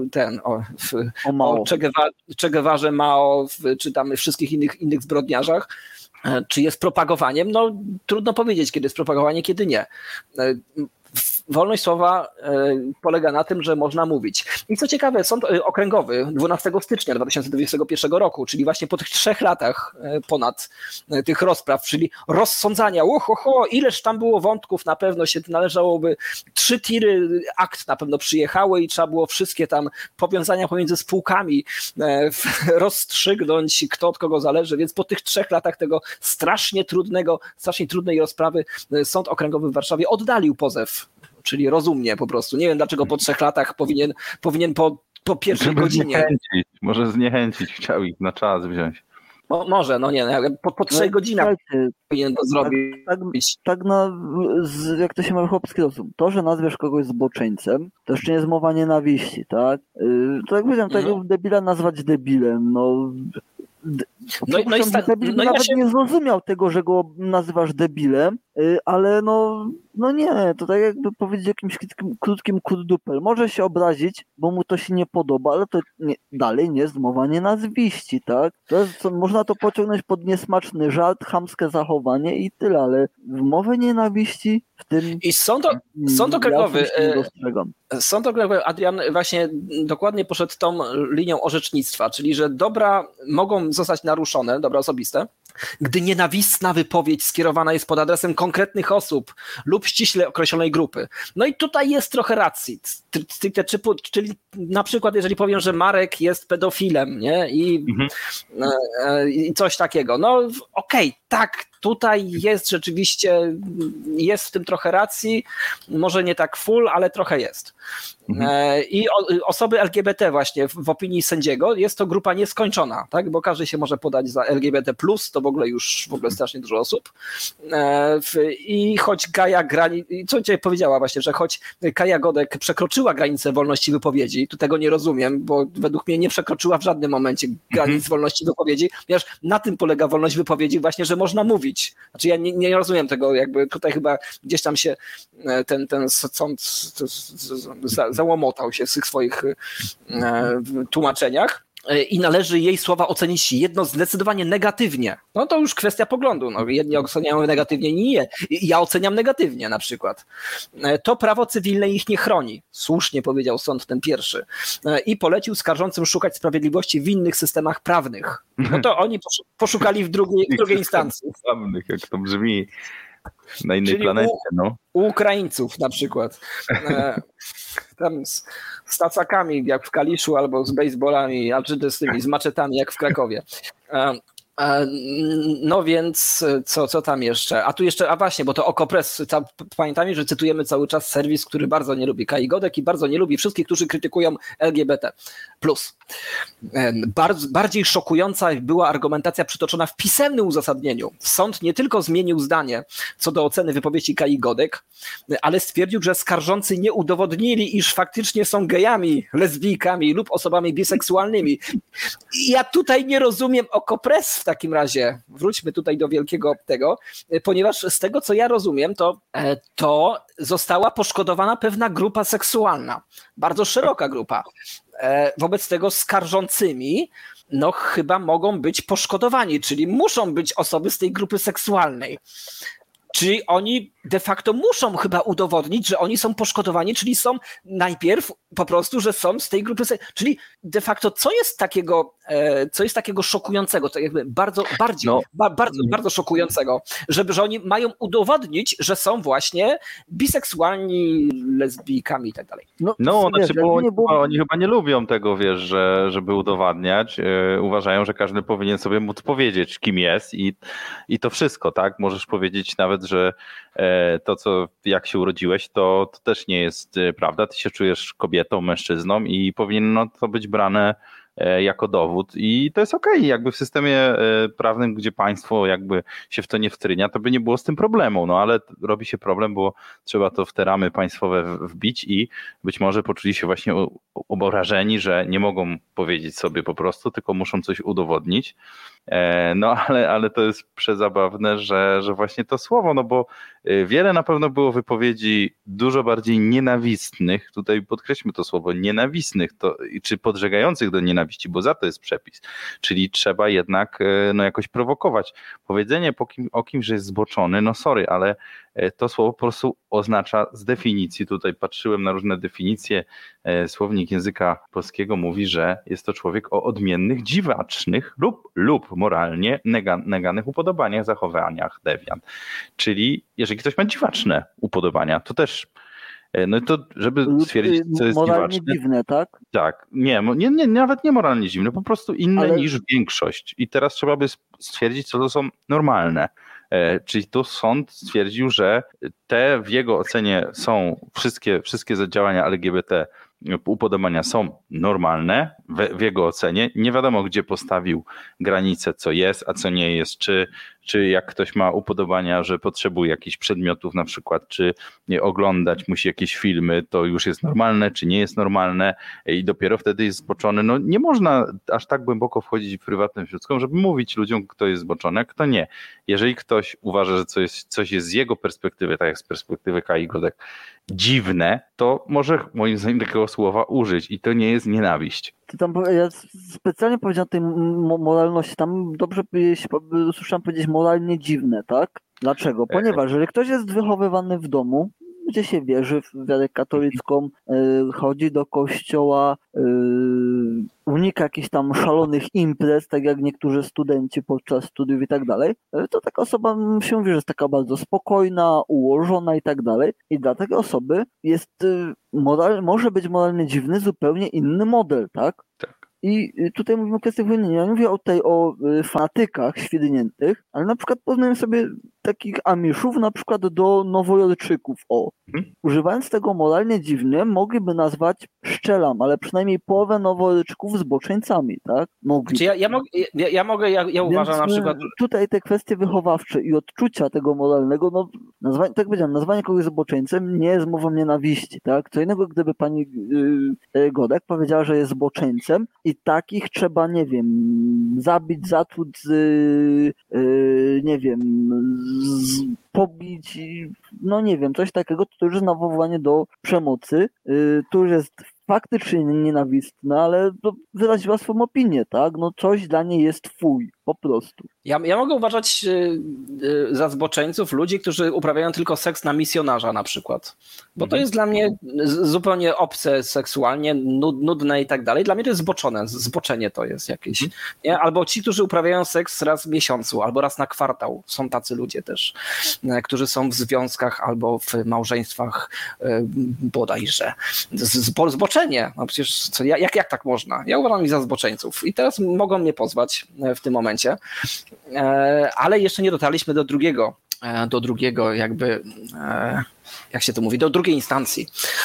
Che Guevarze, Mao, czy tam wszystkich innych zbrodniarzach, czy jest propagowaniem? No trudno powiedzieć, kiedy jest propagowanie, kiedy nie. Wolność słowa polega na tym, że można mówić. I co ciekawe, Sąd Okręgowy 12 stycznia 2021 roku, czyli właśnie po tych 3 latach ponad tych rozpraw, czyli rozsądzania, ileż tam było wątków, na pewno się należałoby 3 tiry akt na pewno przyjechały i trzeba było wszystkie tam powiązania pomiędzy spółkami rozstrzygnąć, kto od kogo zależy, więc po tych 3 latach tego strasznie trudnej rozprawy Sąd Okręgowy w Warszawie oddalił pozew. Czyli rozumnie po prostu. Nie wiem, dlaczego po 3 latach powinien po pierwszej godzinie. Może zniechęcić, chciał ich na czas wziąć. Może, no nie, po 3 godzinach powinien to zrobić. Jak to się ma chłopski rozum. To, że nazwiesz kogoś zboczeńcem, to jeszcze nie jest mowa nienawiści, tak? To jak powiedziałem, tego debila nazwać debilem, nawet nie zrozumiał tego, że go nazywasz debilem, ale nie, to tak jakby powiedzieć jakimś krótkim kurdupel. Może się obrazić, bo mu to się nie podoba, ale to dalej nie jest mowa nienawiści, tak? Można to pociągnąć pod niesmaczny żart, chamskie zachowanie i tyle, ale w mowę nienawiści w tym... I Sąd Okręgowy, Adrian, właśnie dokładnie poszedł tą linią orzecznictwa, czyli że dobra mogą zostać naruszone, dobra osobiste, gdy nienawistna wypowiedź skierowana jest pod adresem konkretnych osób lub ściśle określonej grupy. No i tutaj jest trochę racji. Czyli na przykład jeżeli powiem, że Marek jest pedofilem, nie? I coś takiego. No okej, tak, tutaj jest rzeczywiście, jest w tym trochę racji, może nie tak full, ale trochę jest. I osoby LGBT właśnie w opinii sędziego jest to grupa nieskończona, tak? Bo każdy się może podać za LGBT+, to w ogóle strasznie dużo osób. I choć co dzisiaj powiedziała właśnie, że choć Kaja Godek przekroczyła granicę wolności wypowiedzi, to tego nie rozumiem, bo według mnie nie przekroczyła w żadnym momencie granic wolności wypowiedzi, ponieważ na tym polega wolność wypowiedzi właśnie, że można mówić. Znaczy ja nie rozumiem tego, jakby tutaj chyba gdzieś tam się ten sąd załomotał się w tych swoich tłumaczeniach. I należy jej słowa ocenić zdecydowanie negatywnie. No to już kwestia poglądu. No, jedni oceniają negatywnie, inni nie. Ja oceniam negatywnie na przykład. To prawo cywilne ich nie chroni. Słusznie powiedział sąd ten pierwszy. I polecił skarżącym szukać sprawiedliwości w innych systemach prawnych. No to oni poszukali w drugiej instancji. Prawnych, jak to brzmi. Na innej Czyli planecie, no. U Ukraińców na przykład. Tam z tacakami jak w Kaliszu, albo z baseballami, a czy z tymi, z maczetami jak w Krakowie. No więc co tam jeszcze? A tu jeszcze, a właśnie, bo to Okopres, pamiętajmy, że cytujemy cały czas serwis, który bardzo nie lubi Kai Godek i bardzo nie lubi wszystkich, którzy krytykują LGBT+. Bardziej szokująca była argumentacja przytoczona w pisemnym uzasadnieniu. Sąd nie tylko zmienił zdanie co do oceny wypowiedzi Kai Godek, ale stwierdził, że skarżący nie udowodnili, iż faktycznie są gejami, lesbijkami lub osobami biseksualnymi. I ja tutaj nie rozumiem Okopres w takim razie. Wróćmy tutaj do wielkiego tego, ponieważ z tego, co ja rozumiem, to została poszkodowana pewna grupa seksualna. Bardzo szeroka grupa. Wobec tego skarżącymi no chyba mogą być poszkodowani, czyli muszą być osoby z tej grupy seksualnej. Czyli oni de facto muszą chyba udowodnić, że oni są poszkodowani, czyli są najpierw po prostu, że są z tej grupy. Czyli de facto co jest takiego szokującego, to jakby bardzo szokującego, że oni mają udowodnić, że są właśnie biseksualni, lesbijkami i tak dalej. Oni chyba nie lubią tego, wiesz, żeby udowadniać. Uważają, że każdy powinien sobie móc powiedzieć, kim jest i to wszystko, tak? Możesz powiedzieć nawet, że to, jak się urodziłeś, to też nie jest prawda. Ty się czujesz kobietą, mężczyzną i powinno to być brane jako dowód i to jest okej. Jakby w systemie prawnym, gdzie państwo jakby się w to nie wtrynia, to by nie było z tym problemu, no ale robi się problem, bo trzeba to w te ramy państwowe wbić i być może poczuli się właśnie obrażeni, że nie mogą powiedzieć sobie po prostu, tylko muszą coś udowodnić. No ale to jest przezabawne, że właśnie to słowo, no bo wiele na pewno było wypowiedzi dużo bardziej nienawistnych, tutaj podkreślmy to słowo, nienawistnych, czy podżegających do nienawiści, bo za to jest przepis, czyli trzeba jednak no jakoś prowokować. Powiedzenie o kimś, że jest zboczony, no sorry, ale to słowo po prostu oznacza z definicji, tutaj patrzyłem na różne definicje, słownik języka polskiego mówi, że jest to człowiek o odmiennych, dziwacznych lub moralnie neganych upodobaniach, zachowaniach, dewiant. Czyli jeżeli ktoś ma dziwaczne upodobania, to też no to żeby stwierdzić, co jest moralnie dziwaczne. Dziwne, tak? Tak, nie, nawet nie moralnie dziwne, po prostu inne niż większość. I teraz trzeba by stwierdzić, co to są normalne. Czyli tu sąd stwierdził, że te w jego ocenie są wszystkie działania LGBT upodobania są normalne w jego ocenie. Nie wiadomo, gdzie postawił granicę, co jest, a co nie jest, czy jak ktoś ma upodobania, że potrzebuje jakichś przedmiotów na przykład, czy oglądać musi jakieś filmy, to już jest normalne, czy nie jest normalne i dopiero wtedy jest zboczony. No nie można aż tak głęboko wchodzić w prywatność ludzką, żeby mówić ludziom, kto jest zboczony, a kto nie. Jeżeli ktoś uważa, że coś jest z jego perspektywy, tak jak z perspektywy Kai Godek, dziwne, to może moim zdaniem takiego słowa użyć i to nie jest nienawiść. Ja specjalnie powiedziałem tej moralności, tam dobrze usłyszałem powiedzieć moralnie dziwne, tak? Dlaczego? Ponieważ jeżeli ktoś jest wychowywany w domu, gdzie się wierzy w wiarę katolicką, chodzi do kościoła, unika jakichś tam szalonych imprez, tak jak niektórzy studenci podczas studiów i tak dalej, to taka osoba się mówi, że jest taka bardzo spokojna, ułożona i tak dalej. I dla takiej osoby jest może być moralnie dziwny zupełnie inny model, tak? Tak. I tutaj mówimy o kwestiach wojny. Ja nie mówię o fanatykach świdniętych, ale na przykład poznałem sobie takich Amiszów, na przykład do Nowojorczyków. Używając tego moralnie dziwnie, mogliby nazwać, szczelam, ale przynajmniej połowę Nowojorczyków zboczeńcami, tak? Ja uważam na przykład... Tutaj te kwestie wychowawcze i odczucia tego moralnego, no tak jak powiedziałem, nazwanie kogoś zboczeńcem nie jest mową nienawiści, tak? Co innego, gdyby pani Godek powiedziała, że jest zboczeńcem i takich trzeba, nie wiem, zabić, zatłuc, nie wiem, pobić, no nie wiem, coś takiego, to już jest nawoływanie do przemocy, to już jest faktycznie nienawistne, ale wyraziła swoją opinię, tak? No coś dla niej jest fuj. po prostu. Ja mogę uważać za zboczeńców ludzi, którzy uprawiają tylko seks na misjonarza na przykład. Bo to jest dla mnie zupełnie obce seksualnie, nudne i tak dalej. Dla mnie to jest zboczenie to jest jakieś. Nie? Albo ci, którzy uprawiają seks raz w miesiącu, albo raz na kwartał. Są tacy ludzie też, którzy są w związkach albo w małżeństwach bodajże. Zboczenie. No przecież jak tak można? Ja uważam ich za zboczeńców. I teraz mogą mnie pozwać w tym momencie. Ale jeszcze nie dotarliśmy do drugiego jakby, jak się to mówi, do drugiej instancji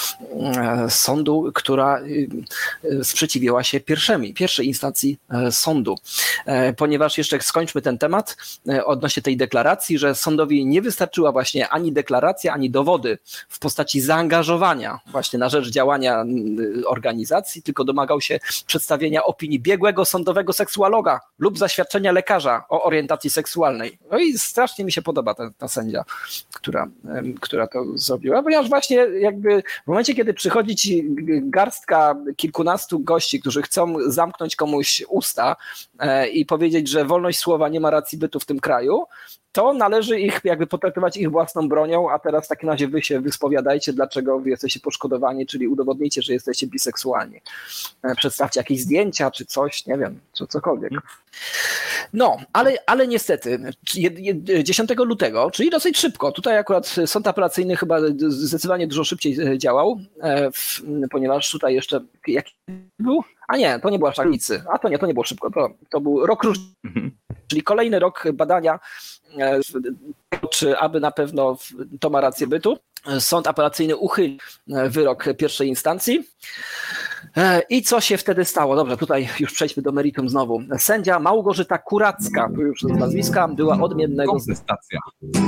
sądu, która sprzeciwiła się pierwszej instancji sądu. Ponieważ jeszcze skończmy ten temat odnośnie tej deklaracji, że sądowi nie wystarczyła właśnie ani deklaracja, ani dowody w postaci zaangażowania właśnie na rzecz działania organizacji, tylko domagał się przedstawienia opinii biegłego sądowego seksuologa lub zaświadczenia lekarza o orientacji seksualnej. No i strasznie mi się podoba ta sędzia, która to zrobiła, ponieważ właśnie jakby w momencie, kiedy przychodzi ci garstka kilkunastu gości, którzy chcą zamknąć komuś usta i powiedzieć, że wolność słowa nie ma racji bytu w tym kraju, to należy ich jakby potraktować ich własną bronią, a teraz w takim razie wy się wyspowiadajcie, dlaczego wy jesteście poszkodowani, czyli udowodnijcie, że jesteście biseksualni. Przedstawcie jakieś zdjęcia czy coś, nie wiem, cokolwiek. No, ale niestety 10 lutego, czyli dosyć szybko, tutaj akurat sąd apelacyjny chyba zdecydowanie dużo szybciej działał, ponieważ tutaj jeszcze jaki był? A nie, to nie była Szarnicy, to nie było szybko, to był rok różnicy, czyli kolejny rok badania, czy aby na pewno to ma rację bytu. Sąd apelacyjny uchylił wyrok pierwszej instancji. I co się wtedy stało? Dobrze, tutaj już przejdźmy do meritum znowu. Sędzia Małgorzata Kuracka, tu już z nazwiska, była odmiennego... Kontestacja.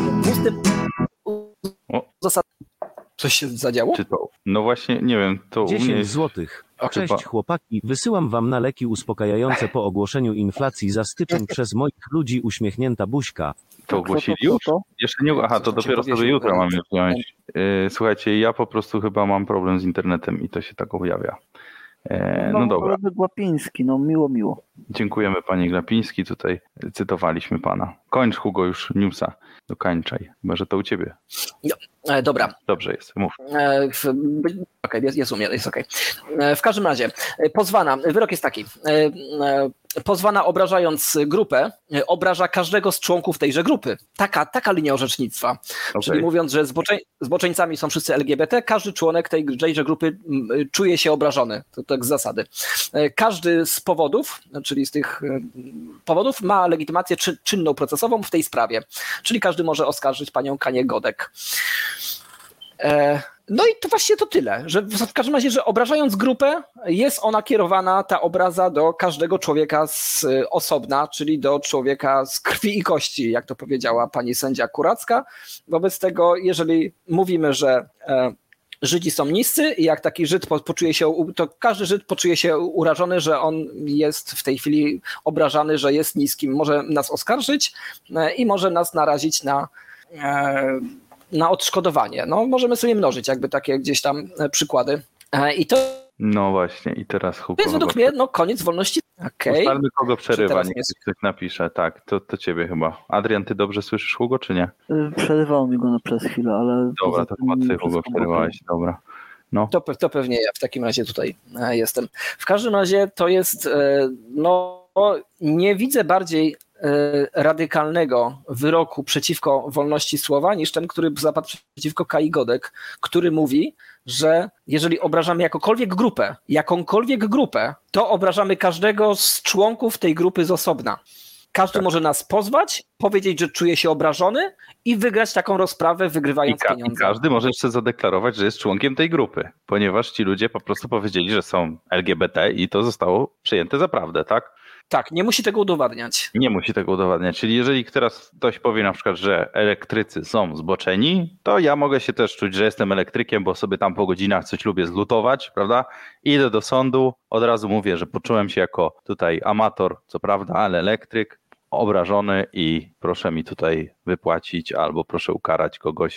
Coś się zadziało? Czy to? No właśnie, nie wiem, to u mnie 10 jest... złotych. Cześć chyba- chłopaki, wysyłam wam na leki uspokajające po ogłoszeniu inflacji za styczeń przez moich ludzi uśmiechnięta buźka. To ogłosili już? Jeszcze nie... Aha, to dopiero sobie jutro mam już wziąć. Słuchajcie, ja po prostu chyba mam problem z internetem i to się tak objawia. No dobra. Kolega Glapiński, miło. Dziękujemy panie Glapiński, tutaj cytowaliśmy pana. Kończ Hugo już newsa, dokańczaj, chyba że to u ciebie. Dobra. Dobrze jest, mów. Okej, jest okej. W każdym razie, pozwana, wyrok jest taki. Pozwana obrażając grupę, obraża każdego z członków tejże grupy. Taka linia orzecznictwa. Czyli mówiąc, że zboczeńcami są wszyscy LGBT, każdy członek tejże grupy czuje się obrażony. To tak z zasady. Każdy z powodów, czyli z tych powodów ma legitymację czynną procesową w tej sprawie. Czyli każdy może oskarżyć panią Kanię Godek. No i to właściwie to tyle, że w każdym razie, że obrażając grupę jest ona kierowana, ta obraza, do każdego człowieka z osobna, czyli do człowieka z krwi i kości, jak to powiedziała pani sędzia Kuracka. Wobec tego, jeżeli mówimy, że Żydzi są niscy i jak taki Żyd poczuje się, to każdy Żyd poczuje się urażony, że on jest w tej chwili obrażany, że jest niskim. Może nas oskarżyć i może nas narazić na odszkodowanie. No, możemy sobie mnożyć jakby takie gdzieś tam przykłady. I to No właśnie, i teraz Hugo. jest według mnie koniec wolności. Okay. Ustalmy, kogo przerywa, niech jest... ktoś napisze. Tak, to ciebie chyba. Adrian, ty dobrze słyszysz Hugo, czy nie? Przerywało mi go przez chwilę, ale... Dobra, to chyba ty Hugo przerywałeś, dobra. No. To pewnie ja w takim razie tutaj jestem. W każdym razie to jest, nie widzę bardziej radykalnego wyroku przeciwko wolności słowa niż ten, który zapadł przeciwko Kai Godek, który mówi, że jeżeli obrażamy jakąkolwiek grupę, to obrażamy każdego z członków tej grupy z osobna. Każdy może nas pozwać, powiedzieć, że czuje się obrażony i wygrać taką rozprawę, wygrywając pieniądze. I każdy może jeszcze zadeklarować, że jest członkiem tej grupy, ponieważ ci ludzie po prostu powiedzieli, że są LGBT i to zostało przyjęte za prawdę, tak? Tak, nie musi tego udowadniać. Nie musi tego udowadniać. Czyli jeżeli teraz ktoś powie na przykład, że elektrycy są zboczeni, to ja mogę się też czuć, że jestem elektrykiem, bo sobie tam po godzinach coś lubię zlutować, prawda? Idę do sądu, od razu mówię, że poczułem się jako tutaj amator, co prawda, ale elektryk, obrażony i proszę mi tutaj wypłacić albo proszę ukarać kogoś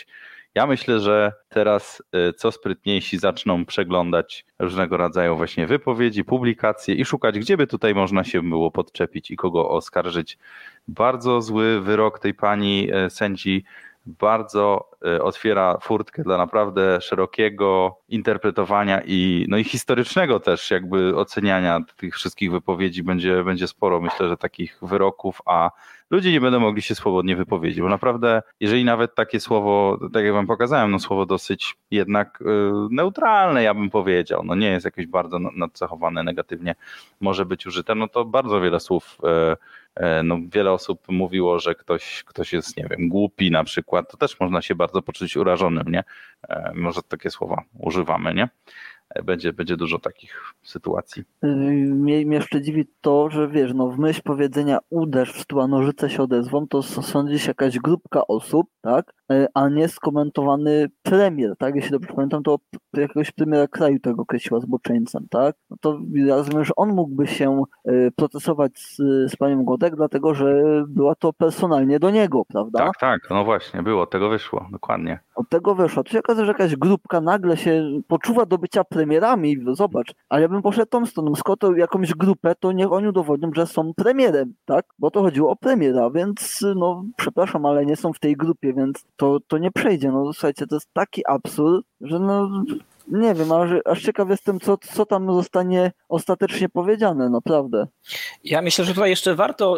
Ja myślę, że teraz co sprytniejsi zaczną przeglądać różnego rodzaju właśnie wypowiedzi, publikacje i szukać, gdzie by tutaj można się było podczepić i kogo oskarżyć. Bardzo zły wyrok tej pani sędzi bardzo otwiera furtkę dla naprawdę szerokiego interpretowania i historycznego też jakby oceniania tych wszystkich wypowiedzi będzie sporo, myślę, że takich wyroków, a ludzie nie będą mogli się swobodnie wypowiedzieć, bo naprawdę jeżeli nawet takie słowo, tak jak wam pokazałem, słowo dosyć jednak neutralne, ja bym powiedział, nie jest jakoś bardzo nacechowane negatywnie, może być użyte, to bardzo wiele słów, wiele osób mówiło, że ktoś jest, nie wiem, głupi na przykład, to też można się bardzo poczuć urażonym, nie? Może takie słowa używamy, nie? Będzie dużo takich sytuacji. Mnie jeszcze dziwi to, że wiesz, w myśl powiedzenia uderz w stół, a nożyce się odezwą, to sądzisz jakaś grupka osób, tak? A nie skomentowany premier, tak? Jeśli dobrze pamiętam, to jakiegoś premiera kraju tego określiła zboczeńcem, tak? To ja rozumiem, że on mógłby się procesować z panią Godek, dlatego że była to personalnie do niego, prawda? Tak, właśnie, było, od tego wyszło, dokładnie. Od tego wyszło. Tu się okazuje, że jakaś grupka nagle się poczuwa do bycia premierami, zobacz, ale ja bym poszedł tą stroną, skoro to jakąś grupę, to niech oni udowodnią, że są premierem, tak? Bo to chodziło o premiera, więc przepraszam, ale nie są w tej grupie, więc to nie przejdzie. Słuchajcie, to jest taki absurd, że nie wiem, aż ciekaw jestem, co tam zostanie ostatecznie powiedziane, naprawdę. Ja myślę, że tutaj jeszcze warto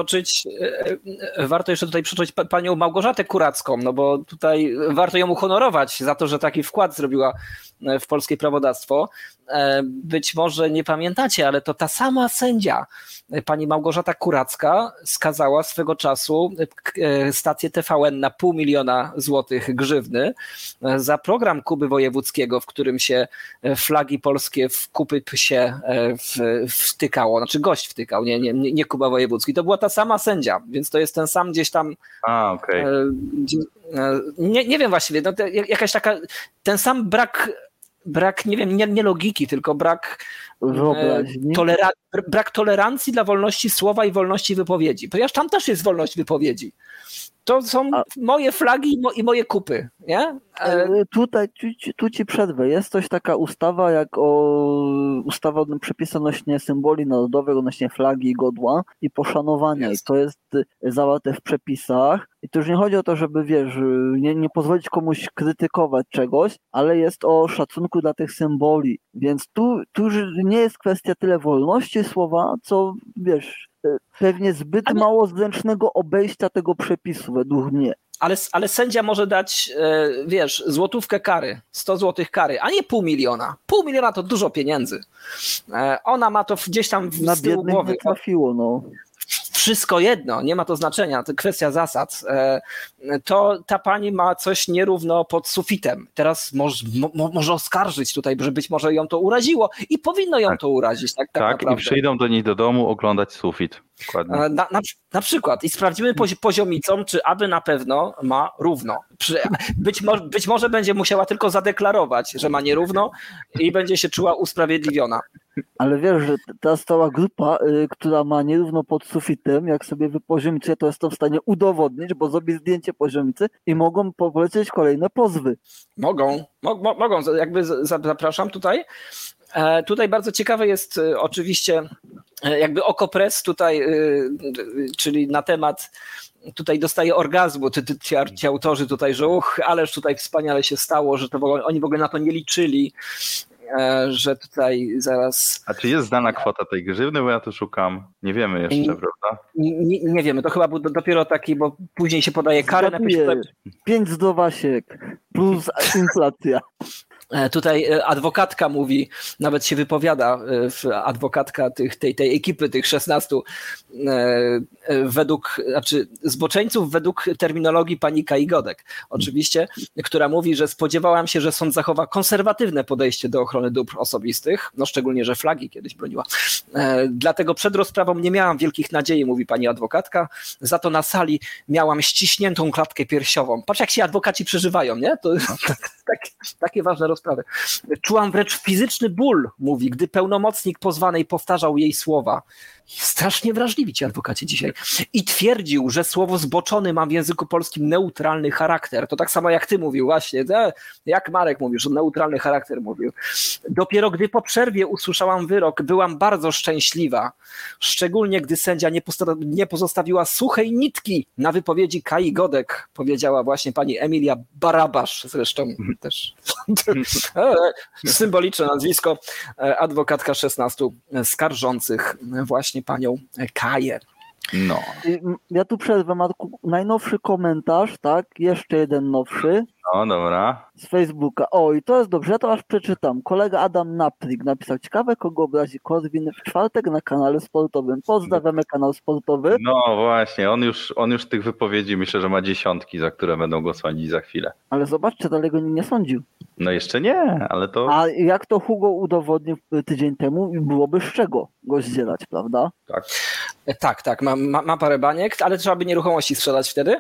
jeszcze tutaj przytoczyć panią Małgorzatę Kuracką, bo tutaj warto ją uhonorować za to, że taki wkład zrobiła w polskie prawodawstwo. Być może nie pamiętacie, ale to ta sama sędzia, pani Małgorzata Kuracka, skazała swego czasu stację TVN na 500 000 złotych grzywny za program Kuby Wojewódzkiego, w którym się flagi polskie w kupy się wtykało, znaczy gość wtykał, nie Kuba Wojewódzki. To była ta sama sędzia, więc to jest ten sam gdzieś tam... Okej. Nie wiem właściwie, jakaś taka, ten sam brak, nie wiem, nie logiki, tylko brak tolerancji dla wolności słowa i wolności wypowiedzi. Ponieważ tam też jest wolność wypowiedzi. To są moje flagi i moje kupy, nie? Tu ci przerwę. Jest coś taka ustawa, ustawa o przepisy odnośnie symboli narodowych, odnośnie flagi i godła i poszanowania. I to jest zawarte w przepisach. I to już nie chodzi o to, żeby, wiesz, nie pozwolić komuś krytykować czegoś, ale jest o szacunku dla tych symboli. Więc tu już nie jest kwestia tyle wolności słowa, co, wiesz, pewnie zbyt mało zręcznego obejścia tego przepisu, według mnie. Ale sędzia może dać, wiesz, złotówkę kary, 100 złotych kary, a nie 500 000. 500 000 to dużo pieniędzy. Ona ma to gdzieś tam z tyłu głowy. Nie trafiło, Wszystko jedno, nie ma to znaczenia, to kwestia zasad. To ta pani ma coś nierówno pod sufitem. Teraz może oskarżyć tutaj, że być może ją to uraziło i powinno ją to urazić. Tak naprawdę. I przyjdą do niej do domu oglądać sufit. Dokładnie. Na przykład i sprawdzimy poziomicą, czy aby na pewno ma równo. Być może będzie musiała tylko zadeklarować, że ma nierówno i będzie się czuła usprawiedliwiona. Ale wiesz, że ta cała grupa, która ma nierówno pod sufitem, jak sobie wypoziomicie, to jest to w stanie udowodnić, bo zrobi zdjęcie poziomicy i mogą polecieć kolejne pozwy. Mogą, jakby zapraszam tutaj. Tutaj bardzo ciekawe jest oczywiście jakby Okopres tutaj, czyli na temat, tutaj dostaje orgazmu, ci autorzy tutaj, że ależ tutaj wspaniale się stało, że oni w ogóle na to nie liczyli, że tutaj zaraz... A czy jest znana kwota tej grzywny, bo ja tu szukam, nie wiemy jeszcze, prawda? Nie wiemy, to chyba był dopiero taki, bo później się podaje karę. 5 zdrowasiek plus inflacja. Tutaj adwokatka mówi, nawet się wypowiada, adwokatka tej ekipy, tych 16, zboczeńców według terminologii pani Kai Godek, oczywiście, która mówi, że spodziewałam się, że sąd zachowa konserwatywne podejście do ochrony dóbr osobistych, szczególnie, że flagi kiedyś broniła. Dlatego przed rozprawą nie miałam wielkich nadziei, mówi pani adwokatka, za to na sali miałam ściśniętą klatkę piersiową. Patrz, jak się adwokaci przeżywają, nie? To takie ważne rozprawy. sprawę. Czułam wręcz fizyczny ból, mówi, gdy pełnomocnik pozwanej powtarzał jej słowa. Strasznie wrażliwi ci adwokaci dzisiaj. I twierdził, że słowo zboczony ma w języku polskim neutralny charakter. To tak samo jak ty mówił właśnie, jak Marek mówił, że neutralny charakter mówił. Dopiero gdy po przerwie usłyszałam wyrok, byłam bardzo szczęśliwa. Szczególnie gdy sędzia nie pozostawiła suchej nitki na wypowiedzi Kai Godek, powiedziała właśnie pani Emilia Barabasz, zresztą też symboliczne nazwisko, adwokatka 16 skarżących właśnie panią Kaję. No. Ja tu przerwę, Marku. Najnowszy komentarz, tak? Jeszcze jeden nowszy. No, dobra. Z Facebooka. O, i to jest dobrze, ja to aż przeczytam. Kolega Adam Naprik napisał: ciekawe, kogo obrazi Korwin w czwartek na kanale sportowym. Pozdrawiamy kanał sportowy. No właśnie, on już tych wypowiedzi myślę, że ma dziesiątki, za które będą go sądzić za chwilę. Ale zobaczcie, dalej go nie sądził. No jeszcze nie, ale to... A jak to Hugo udowodnił tydzień temu, byłoby z czego go zdzielać, prawda? Tak. Ma parę baniek, ale trzeba by nieruchomości sprzedać wtedy.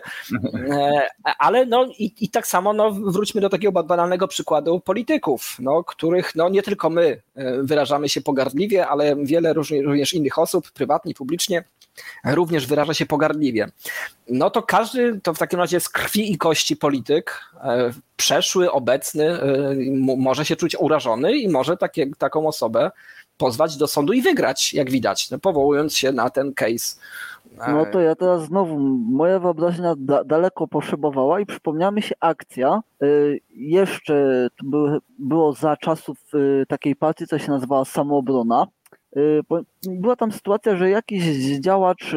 Ale no i tak samo wróćmy do takiego banalnego przykładu polityków, których nie tylko my wyrażamy się pogardliwie, ale wiele również innych osób, prywatnie, publicznie, również wyraża się pogardliwie. No to każdy to w takim razie z krwi i kości polityk, przeszły, obecny, może się czuć urażony i może taką osobę pozwać do sądu i wygrać, jak widać, powołując się na ten case. No to ja teraz znowu, moja wyobraźnia daleko poszybowała i przypomniała mi się akcja, jeszcze to było za czasów takiej partii, co się nazywała Samoobrona. Była tam sytuacja, że jakiś działacz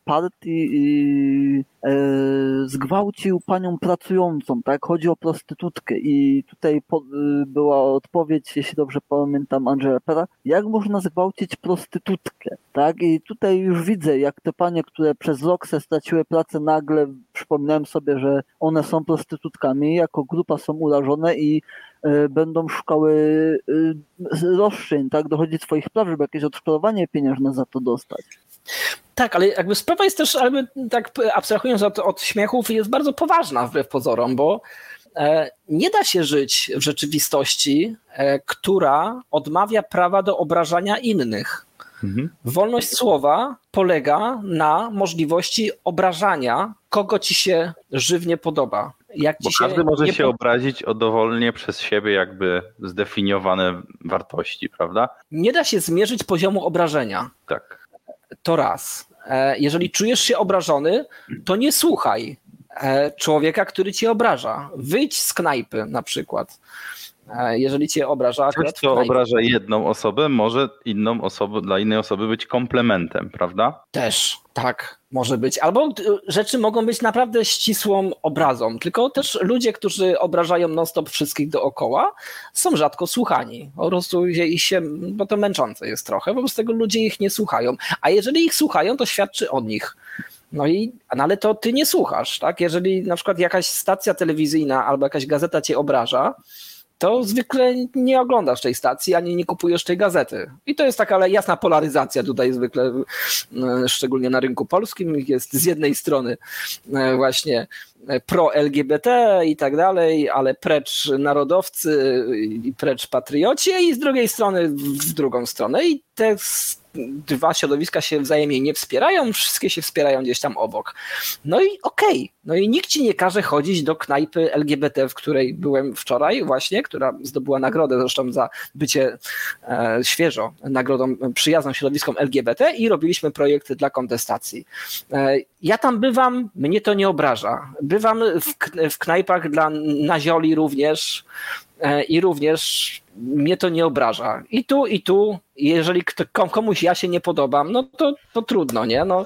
partii zgwałcił panią pracującą, tak? Chodzi o prostytutkę i tutaj była odpowiedź, jeśli dobrze pamiętam, Andrzeja Pera, jak można zgwałcić prostytutkę, tak? I tutaj już widzę, jak te panie, które przez rok straciły pracę, nagle przypominałem sobie, że one są prostytutkami, jako grupa są urażone i będą szukały roszczeń, tak? Dochodzić swoich praw, żeby jakieś odszkodowanie pieniężne za to dostać. Tak, ale jakby sprawa jest też, tak abstrahując od śmiechów, jest bardzo poważna wbrew pozorom, bo nie da się żyć w rzeczywistości, która odmawia prawa do obrażania innych. Wolność słowa polega na możliwości obrażania, kogo ci się żywnie podoba. Bo każdy może się obrazić o dowolnie przez siebie jakby zdefiniowane wartości, prawda? Nie da się zmierzyć poziomu obrażenia. Tak. To raz. Jeżeli czujesz się obrażony, to nie słuchaj człowieka, który cię obraża. Wyjdź z knajpy na przykład. Jeżeli cię obraża... Ktoś, kto obraża jedną osobę, może dla innej osoby być komplementem, prawda? Też, tak, może być. Albo rzeczy mogą być naprawdę ścisłą obrazą, tylko też ludzie, którzy obrażają non-stop wszystkich dookoła, są rzadko słuchani. Po prostu bo to męczące jest trochę, po prostu tego ludzie ich nie słuchają. A jeżeli ich słuchają, to świadczy o nich. Ale to ty nie słuchasz, tak? Jeżeli na przykład jakaś stacja telewizyjna albo jakaś gazeta cię obraża, to zwykle nie oglądasz tej stacji, ani nie kupujesz tej gazety. I to jest taka jasna polaryzacja tutaj zwykle, szczególnie na rynku polskim. Jest z jednej strony właśnie pro-LGBT i tak dalej, ale precz narodowcy i precz patrioci, i z drugiej strony w drugą stronę. I te dwa środowiska się wzajemnie nie wspierają, wszystkie się wspierają gdzieś tam obok. No i okej. No i nikt ci nie każe chodzić do knajpy LGBT, w której byłem wczoraj właśnie, która zdobyła nagrodę zresztą za bycie świeżo nagrodą przyjazną środowiskom LGBT i robiliśmy projekt dla kontestacji. Ja tam bywam, mnie to nie obraża. Bywam w knajpach dla nazioli również i również mnie to nie obraża. I tu, jeżeli komuś ja się nie podobam, no to trudno, nie? No,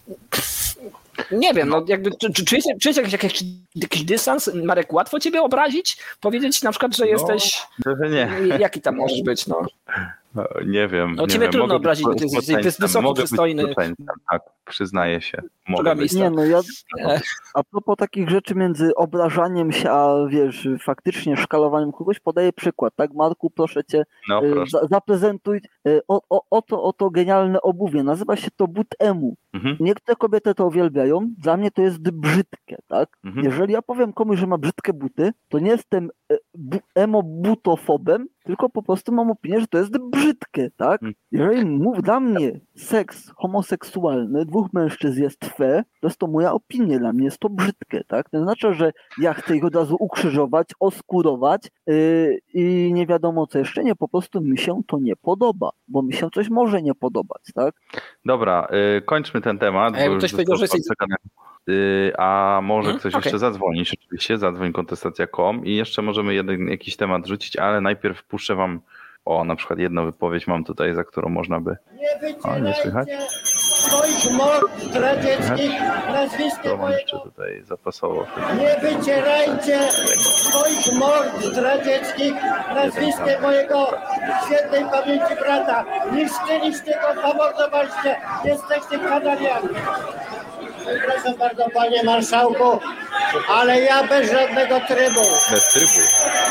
nie wiem, jakby czujesz jakiś dystans? Marek, łatwo ciebie obrazić? Powiedzieć na przykład, że jesteś... Nie. Jaki tam możesz być, Nie wiem. No nie ciebie wiem. trudno Mogę obrazić, bo ty jesteś wysoki, mogę być przystojny. złoczyńcem, tak, przyznaję się. Mogę Druga być. miejsca. Nie, no ja a propos takich rzeczy między obrażaniem się, a wiesz, faktycznie szkalowaniem kogoś, podaję przykład, tak? Marku, proszę cię, No proszę. zaprezentuj oto genialne obuwie. Nazywa się to but emu. Mhm. Niektóre kobiety to uwielbiają, dla mnie to jest brzydkie, tak? Mhm. Jeżeli ja powiem komuś, że ma brzydkie buty, to nie jestem emo-butofobem, tylko po prostu mam opinię, że to jest brzydkie, tak? Jeżeli dla mnie seks homoseksualny dwóch mężczyzn jest fair, to jest to moja opinia, dla mnie jest to brzydkie, tak? To znaczy, że ja chcę ich od razu ukrzyżować, oskurować i nie wiadomo co jeszcze, nie, po prostu mi się to nie podoba, bo mi się coś może nie podobać, tak? Dobra, kończmy ten temat. Ej, bo ktoś już powiedział, że zostało przegadane. A może ktoś okej. jeszcze zadzwoni, rzeczywiście, zadzwoń kontestacja.com i jeszcze możemy jakiś temat rzucić, ale najpierw puszczę wam, na przykład jedną wypowiedź mam tutaj, za którą można by... nie słychać? Swoich mord radzieckich, nazwiskiem To mam jeszcze mojego. tutaj zapasowo. Nie wycierajcie swoich mord radzieckich, nazwiskiem mojego świętej pamięci brata. Niszczyliście go, zamordowaliście, jesteście kanaliami. Przepraszam bardzo, panie marszałku, ale ja bez żadnego trybu. Bez trybu.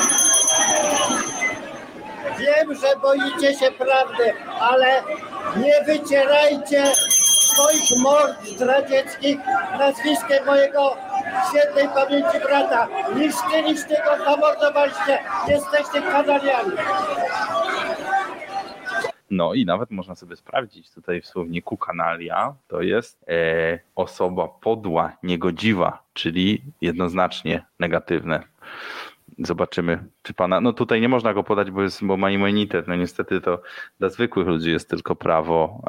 Wiem, że boicie się prawdy, ale nie wycierajcie swoich mord radzieckich nazwiskiem mojego świętej pamięci brata. Niszczyliście go, zamordowaliście, jesteście kanaliami. No i nawet można sobie sprawdzić tutaj w słowniku kanalia, to jest osoba podła, niegodziwa, czyli jednoznacznie negatywne. Zobaczymy, czy pana... No tutaj nie można go podać, bo ma immunitet. No niestety to dla zwykłych ludzi jest tylko prawo,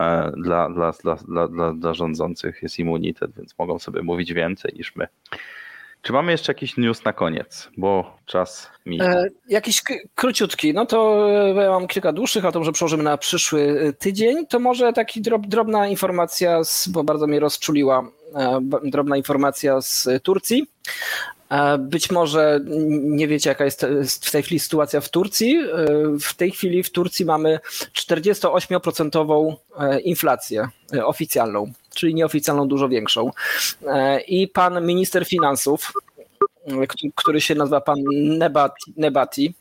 dla rządzących jest immunitet, więc mogą sobie mówić więcej niż my. Czy mamy jeszcze jakiś news na koniec? Bo czas mija. Jakiś króciutki, no to ja mam kilka dłuższych, a to może przełożymy na przyszły tydzień. To może taki drobna informacja, bo bardzo mnie rozczuliła, drobna informacja z Turcji. Być może nie wiecie, jaka jest w tej chwili sytuacja w Turcji. W tej chwili w Turcji mamy 48% inflację oficjalną, czyli nieoficjalną dużo większą. I pan minister finansów, który się nazywa pan Nebati,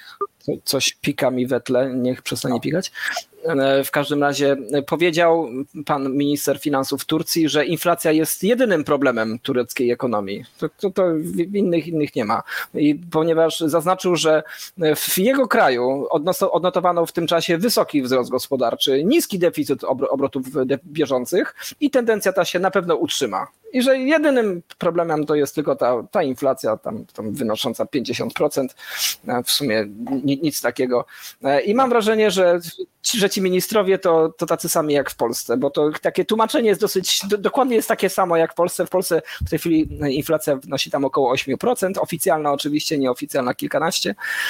coś pika mi we tle, niech przestanie pikać. W każdym razie powiedział pan minister finansów Turcji, że inflacja jest jedynym problemem tureckiej ekonomii. To innych nie ma. I ponieważ zaznaczył, że w jego kraju odnotowano w tym czasie wysoki wzrost gospodarczy, niski deficyt obrotów bieżących i tendencja ta się na pewno utrzyma. I że jedynym problemem to jest tylko ta inflacja tam wynosząca 50%. W sumie nic takiego. I mam wrażenie, że ci ministrowie to tacy sami jak w Polsce, bo to takie tłumaczenie jest dokładnie jest takie samo jak w Polsce. W Polsce w tej chwili inflacja wynosi tam około 8%, oficjalna oczywiście, nieoficjalna kilkanaście.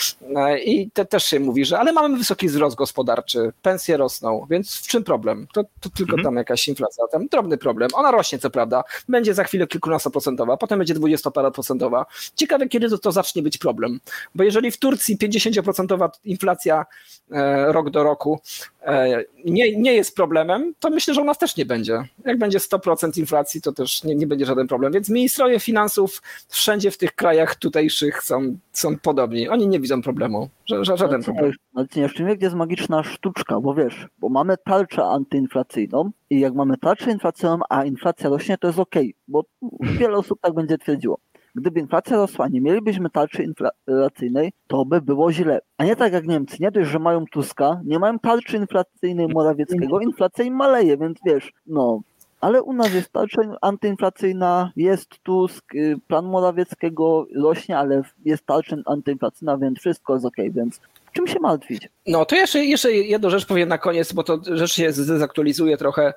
I też się mówi, że ale mamy wysoki wzrost gospodarczy, pensje rosną, więc w czym problem? To tylko tam jakaś inflacja, tam drobny problem. Ona rośnie co prawda, będzie za chwilę kilkunastoprocentowa, potem będzie 20-paroprocentowa. Ciekawe, kiedy to zacznie być problem, bo jeżeli w Turcji 50% inflacja rok do roku nie jest problemem, to myślę, że u nas też nie będzie. Jak będzie 100% inflacji, to też nie będzie żaden problem. Więc ministrowie finansów wszędzie w tych krajach tutejszych są podobni. Oni nie widzą problemu. Żaden problem. Ale jeszcze nie wie, gdzie jest magiczna sztuczka, bo wiesz, bo mamy tarczę antyinflacyjną i jak mamy tarczę inflacyjną, a inflacja rośnie, to jest okej, bo wiele osób tak będzie twierdziło. Gdyby inflacja rosła, nie mielibyśmy tarczy inflacyjnej, to by było źle. A nie tak jak Niemcy, nie dość, że mają Tuska, nie mają tarczy inflacyjnej Morawieckiego, inflacja im maleje, więc wiesz, no. Ale u nas jest tarcza antyinflacyjna, jest Tusk, plan Morawieckiego rośnie, ale jest tarcza antyinflacyjna, więc wszystko jest okej, więc czym się martwić? No to jeszcze jedną rzecz powiem na koniec, bo to rzecz się zdezaktualizuje trochę,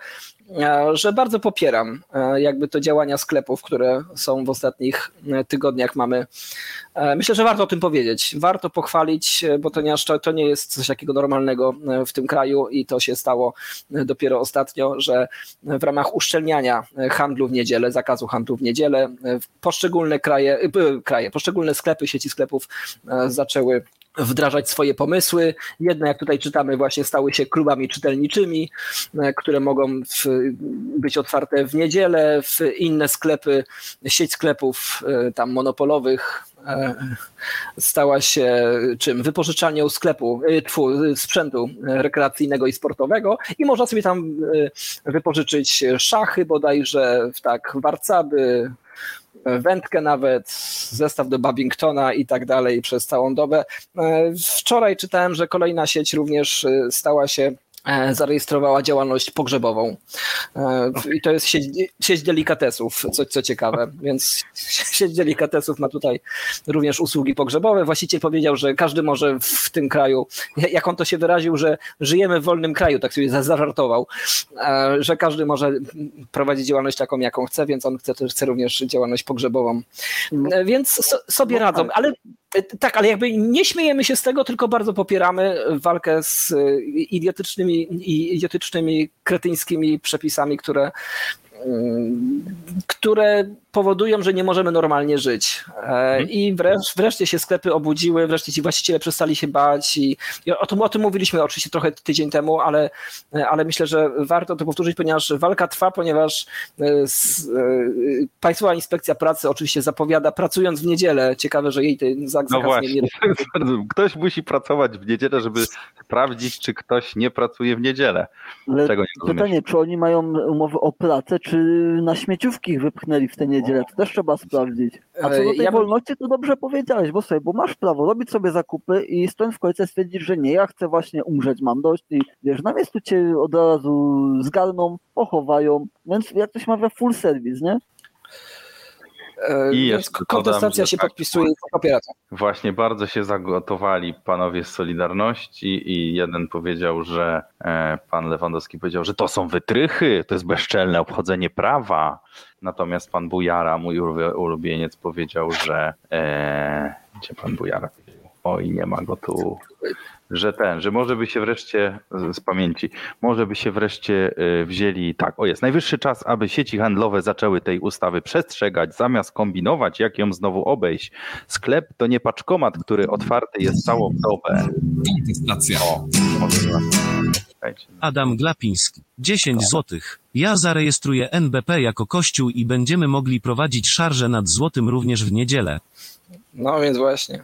że bardzo popieram jakby to działania sklepów, które są w ostatnich tygodniach mamy. Myślę, że warto o tym powiedzieć, warto pochwalić, bo to nie jest coś takiego normalnego w tym kraju i to się stało dopiero ostatnio, że w ramach uszczelniania handlu w niedzielę, zakazu handlu w niedzielę, poszczególne poszczególne sklepy, sieci sklepów zaczęły wdrażać swoje pomysły. Jedne, jak tutaj czytamy, właśnie stały się klubami czytelniczymi, które mogą być otwarte w niedzielę, w inne sklepy, sieć sklepów tam monopolowych stała się czym? Wypożyczalnią sprzętu rekreacyjnego i sportowego i można sobie tam wypożyczyć szachy bodajże, warcaby, wędkę nawet, zestaw do Babingtona i tak dalej przez całą dobę. Wczoraj czytałem, że kolejna sieć również zarejestrowała działalność pogrzebową. I to jest sieć delikatesów, co ciekawe. Więc sieć delikatesów ma tutaj również usługi pogrzebowe. Właściciel powiedział, że każdy może w tym kraju, jak on to się wyraził, że żyjemy w wolnym kraju, tak sobie zażartował, że każdy może prowadzić działalność taką, jaką chce, więc on chce również działalność pogrzebową. Więc sobie radzą. Ale jakby nie śmiejemy się z tego, tylko bardzo popieramy walkę z idiotycznymi, kretyńskimi przepisami, które powodują, że nie możemy normalnie żyć. I wreszcie się sklepy obudziły, wreszcie ci właściciele przestali się bać i o tym mówiliśmy oczywiście trochę tydzień temu, ale myślę, że warto to powtórzyć, ponieważ walka trwa, ponieważ Państwowa Inspekcja Pracy oczywiście zapowiada, pracując w niedzielę, ciekawe, że jej ten zakaz nie... Ktoś musi pracować w niedzielę, żeby sprawdzić, czy ktoś nie pracuje w niedzielę. Ale pytanie, czy oni mają umowy o pracę, czy na śmieciówki ich wypchnęli w tę niedzielę, to też trzeba sprawdzić. A co do tej wolności, to dobrze powiedziałeś, bo masz prawo robić sobie zakupy i stąd w końcu stwierdzić, że nie, ja chcę właśnie umrzeć, mam dość i wiesz, na miejscu cię od razu zgarną, pochowają, więc jak to się mawia, full service, nie? I kontestacja się podpisuje i popiera to. Właśnie bardzo się zagotowali panowie z Solidarności i jeden powiedział, że pan Lewandowski powiedział, że to są wytrychy, to jest bezczelne obchodzenie prawa. Natomiast pan Bujara, mój ulubieniec, powiedział, że gdzie pan Bujara? Oj, nie ma go tu. Że może by się wreszcie, z pamięci, może by się wreszcie wzięli, jest najwyższy czas, aby sieci handlowe zaczęły tej ustawy przestrzegać, zamiast kombinować, jak ją znowu obejść. Sklep to nie paczkomat, który otwarty jest całą dobę. Kontestacja. Adam Glapiński. 10 złotych. Ja zarejestruję NBP jako kościół i będziemy mogli prowadzić szarże nad złotym również w niedzielę. No więc właśnie.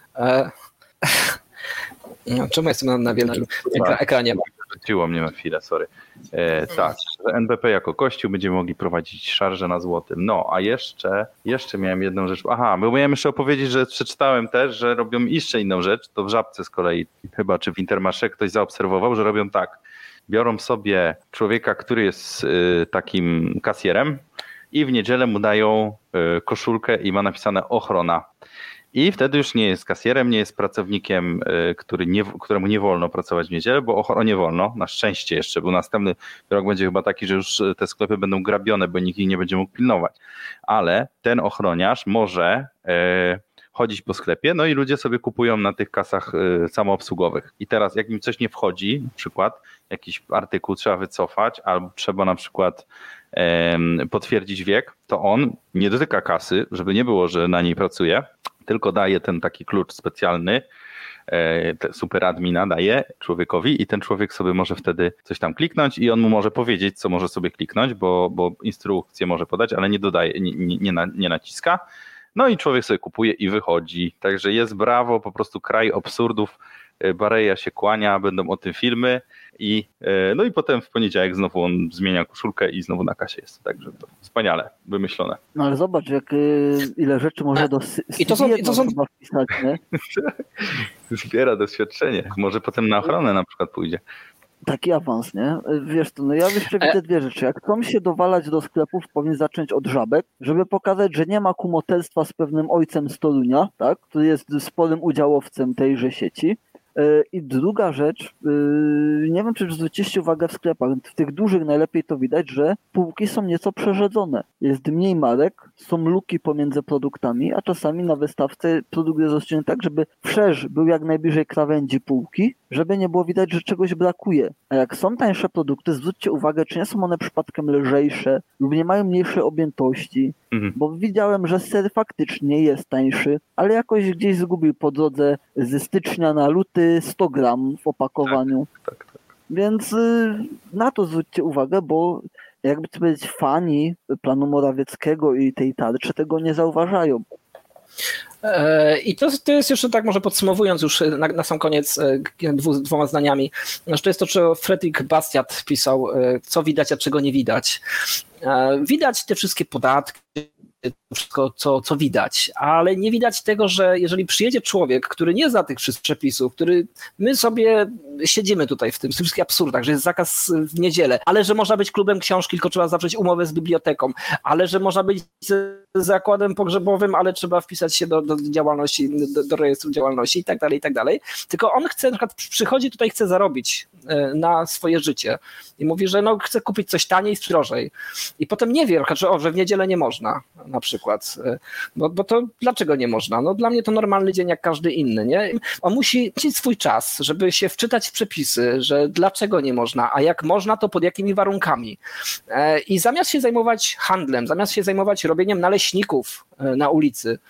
Czemu jestem na wielkim ekranie? Wróciło mnie na chwilę, sorry. Że NBP jako kościół będziemy mogli prowadzić szarże na złotym. No, a jeszcze miałem jedną rzecz. Bo miałem jeszcze opowiedzieć, że przeczytałem też, że robią jeszcze inną rzecz. To w Żabce z kolei, chyba czy w Intermarché ktoś zaobserwował, że robią tak. Biorą sobie człowieka, który jest takim kasjerem i w niedzielę mu dają koszulkę i ma napisane ochrona. I wtedy już nie jest kasjerem, nie jest pracownikiem, któremu nie wolno pracować w niedzielę, bo ochronie wolno, na szczęście jeszcze, bo następny rok będzie chyba taki, że już te sklepy będą grabione, bo nikt ich nie będzie mógł pilnować. Ale ten ochroniarz może chodzić po sklepie, no i ludzie sobie kupują na tych kasach samoobsługowych. I teraz jak im coś nie wchodzi, na przykład jakiś artykuł trzeba wycofać, albo trzeba na przykład potwierdzić wiek, to on nie dotyka kasy, żeby nie było, że na niej pracuje, tylko daje ten taki klucz specjalny, super admina daje człowiekowi i ten człowiek sobie może wtedy coś tam kliknąć i on mu może powiedzieć, co może sobie kliknąć, bo instrukcję może podać, ale nie dodaje, nie naciska. No i człowiek sobie kupuje i wychodzi. Także jest brawo, po prostu kraj absurdów. Bareja się kłania, będą o tym filmy i potem w poniedziałek znowu on zmienia koszulkę i znowu na kasie jest. Także to wspaniale wymyślone. No ale zobacz, ile rzeczy może do wpisać, nie? Zbiera doświadczenie. Może potem na ochronę na przykład pójdzie. Taki awans, nie? Wiesz to, ja jeszcze widzę dwie rzeczy. Jak chcą się dowalać do sklepów, powinien zacząć od Żabek, żeby pokazać, że nie ma kumoterstwa z pewnym ojcem z Torunia, tak? Który jest sporym udziałowcem tejże sieci. I druga rzecz, nie wiem, czy zwróciliście uwagę w sklepach, w tych dużych najlepiej to widać, że półki są nieco przerzedzone. Jest mniej marek, są luki pomiędzy produktami, a czasami na wystawce produkt jest rozciągnięty tak, żeby wszerz był jak najbliżej krawędzi półki, żeby nie było widać, że czegoś brakuje. A jak są tańsze produkty, zwróćcie uwagę, czy nie są one przypadkiem lżejsze lub nie mają mniejszej objętości, bo widziałem, że ser faktycznie jest tańszy, ale jakoś gdzieś zgubił po drodze ze stycznia na luty 100 gram w opakowaniu. Tak. Więc na to zwróćcie uwagę, bo jakby to powiedzieć, fani planu Morawieckiego i tej tarczy tego nie zauważają. I to jest jeszcze tak, może podsumowując już na sam koniec dwoma zdaniami, to jest to, co Fredrik Bastiat pisał, co widać, a czego nie widać. Widać te wszystkie podatki, wszystko, co widać, ale nie widać tego, że jeżeli przyjedzie człowiek, który nie zna tych wszystkich przepisów, my sobie siedzimy tutaj w tym wszystkich absurdach, że jest zakaz w niedzielę, ale że można być klubem książki, tylko trzeba zawrzeć umowę z biblioteką, ale że można być zakładem pogrzebowym, ale trzeba wpisać się do działalności, do rejestru działalności i tak dalej. Tylko on chce, na przykład przychodzi tutaj, chce zarobić na swoje życie i mówi, że chce kupić coś taniej, drożej. I potem nie wie, że w niedzielę nie można na przykład. Bo to dlaczego nie można? No dla mnie to normalny dzień jak każdy inny, nie? On musi mieć swój czas, żeby się wczytać w przepisy, że dlaczego nie można, a jak można, to pod jakimi warunkami. I zamiast się zajmować handlem, zamiast się zajmować robieniem naleśników na ulicy,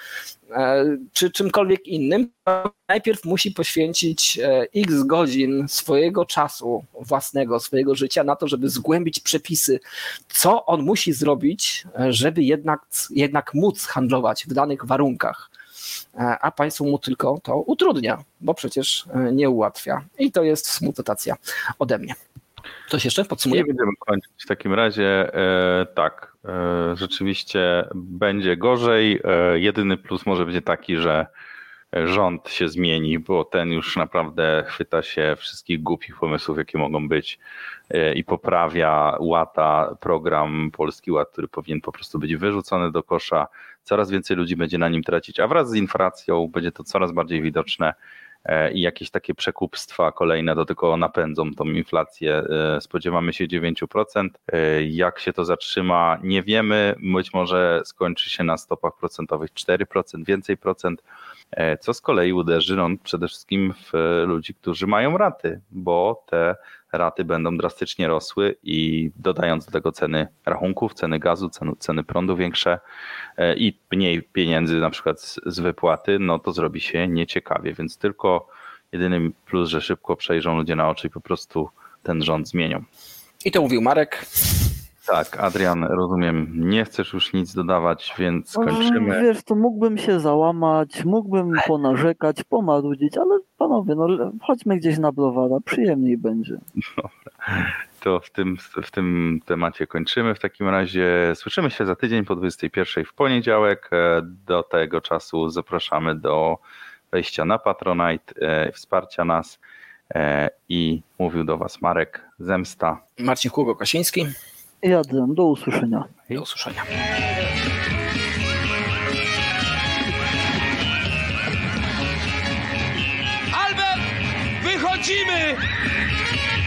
czy czymkolwiek innym, najpierw musi poświęcić x godzin swojego czasu własnego, swojego życia na to, żeby zgłębić przepisy, co on musi zrobić, żeby jednak móc handlować w danych warunkach. A państwo mu tylko to utrudnia, bo przecież nie ułatwia. I to jest smutetacja ode mnie. Coś jeszcze podsumuję? Nie będziemy kończyć w takim razie. Tak, rzeczywiście będzie gorzej. Jedyny plus może będzie taki, że rząd się zmieni, bo ten już naprawdę chwyta się wszystkich głupich pomysłów, jakie mogą być i poprawia, łata program Polski Ład, który powinien po prostu być wyrzucony do kosza. Coraz więcej ludzi będzie na nim tracić, a wraz z inflacją będzie to coraz bardziej widoczne i jakieś takie przekupstwa kolejne do tego napędzą tą inflację. Spodziewamy się 9%. Jak się to zatrzyma, nie wiemy. Być może skończy się na stopach procentowych 4%, więcej procent, co z kolei uderzy przede wszystkim w ludzi, którzy mają raty, bo te raty będą drastycznie rosły i dodając do tego ceny rachunków, ceny gazu, ceny prądu większe i mniej pieniędzy na przykład z wypłaty, no to zrobi się nieciekawie, więc tylko jedyny plus, że szybko przejrzą ludzie na oczy i po prostu ten rząd zmienią. I to mówił Marek. Tak, Adrian, rozumiem, nie chcesz już nic dodawać, więc kończymy. Wiesz, to mógłbym się załamać, mógłbym ponarzekać, pomarudzić, ale panowie, chodźmy gdzieś na browara, przyjemniej będzie. Dobra, to w tym temacie kończymy. W takim razie słyszymy się za tydzień po 21 w poniedziałek. Do tego czasu zapraszamy do wejścia na Patronite, wsparcia nas i mówił do was Marek Zemsta. Marcin Kługło-Kosiński. I Adrian, do usłyszenia. Do usłyszenia. Albert, wychodzimy!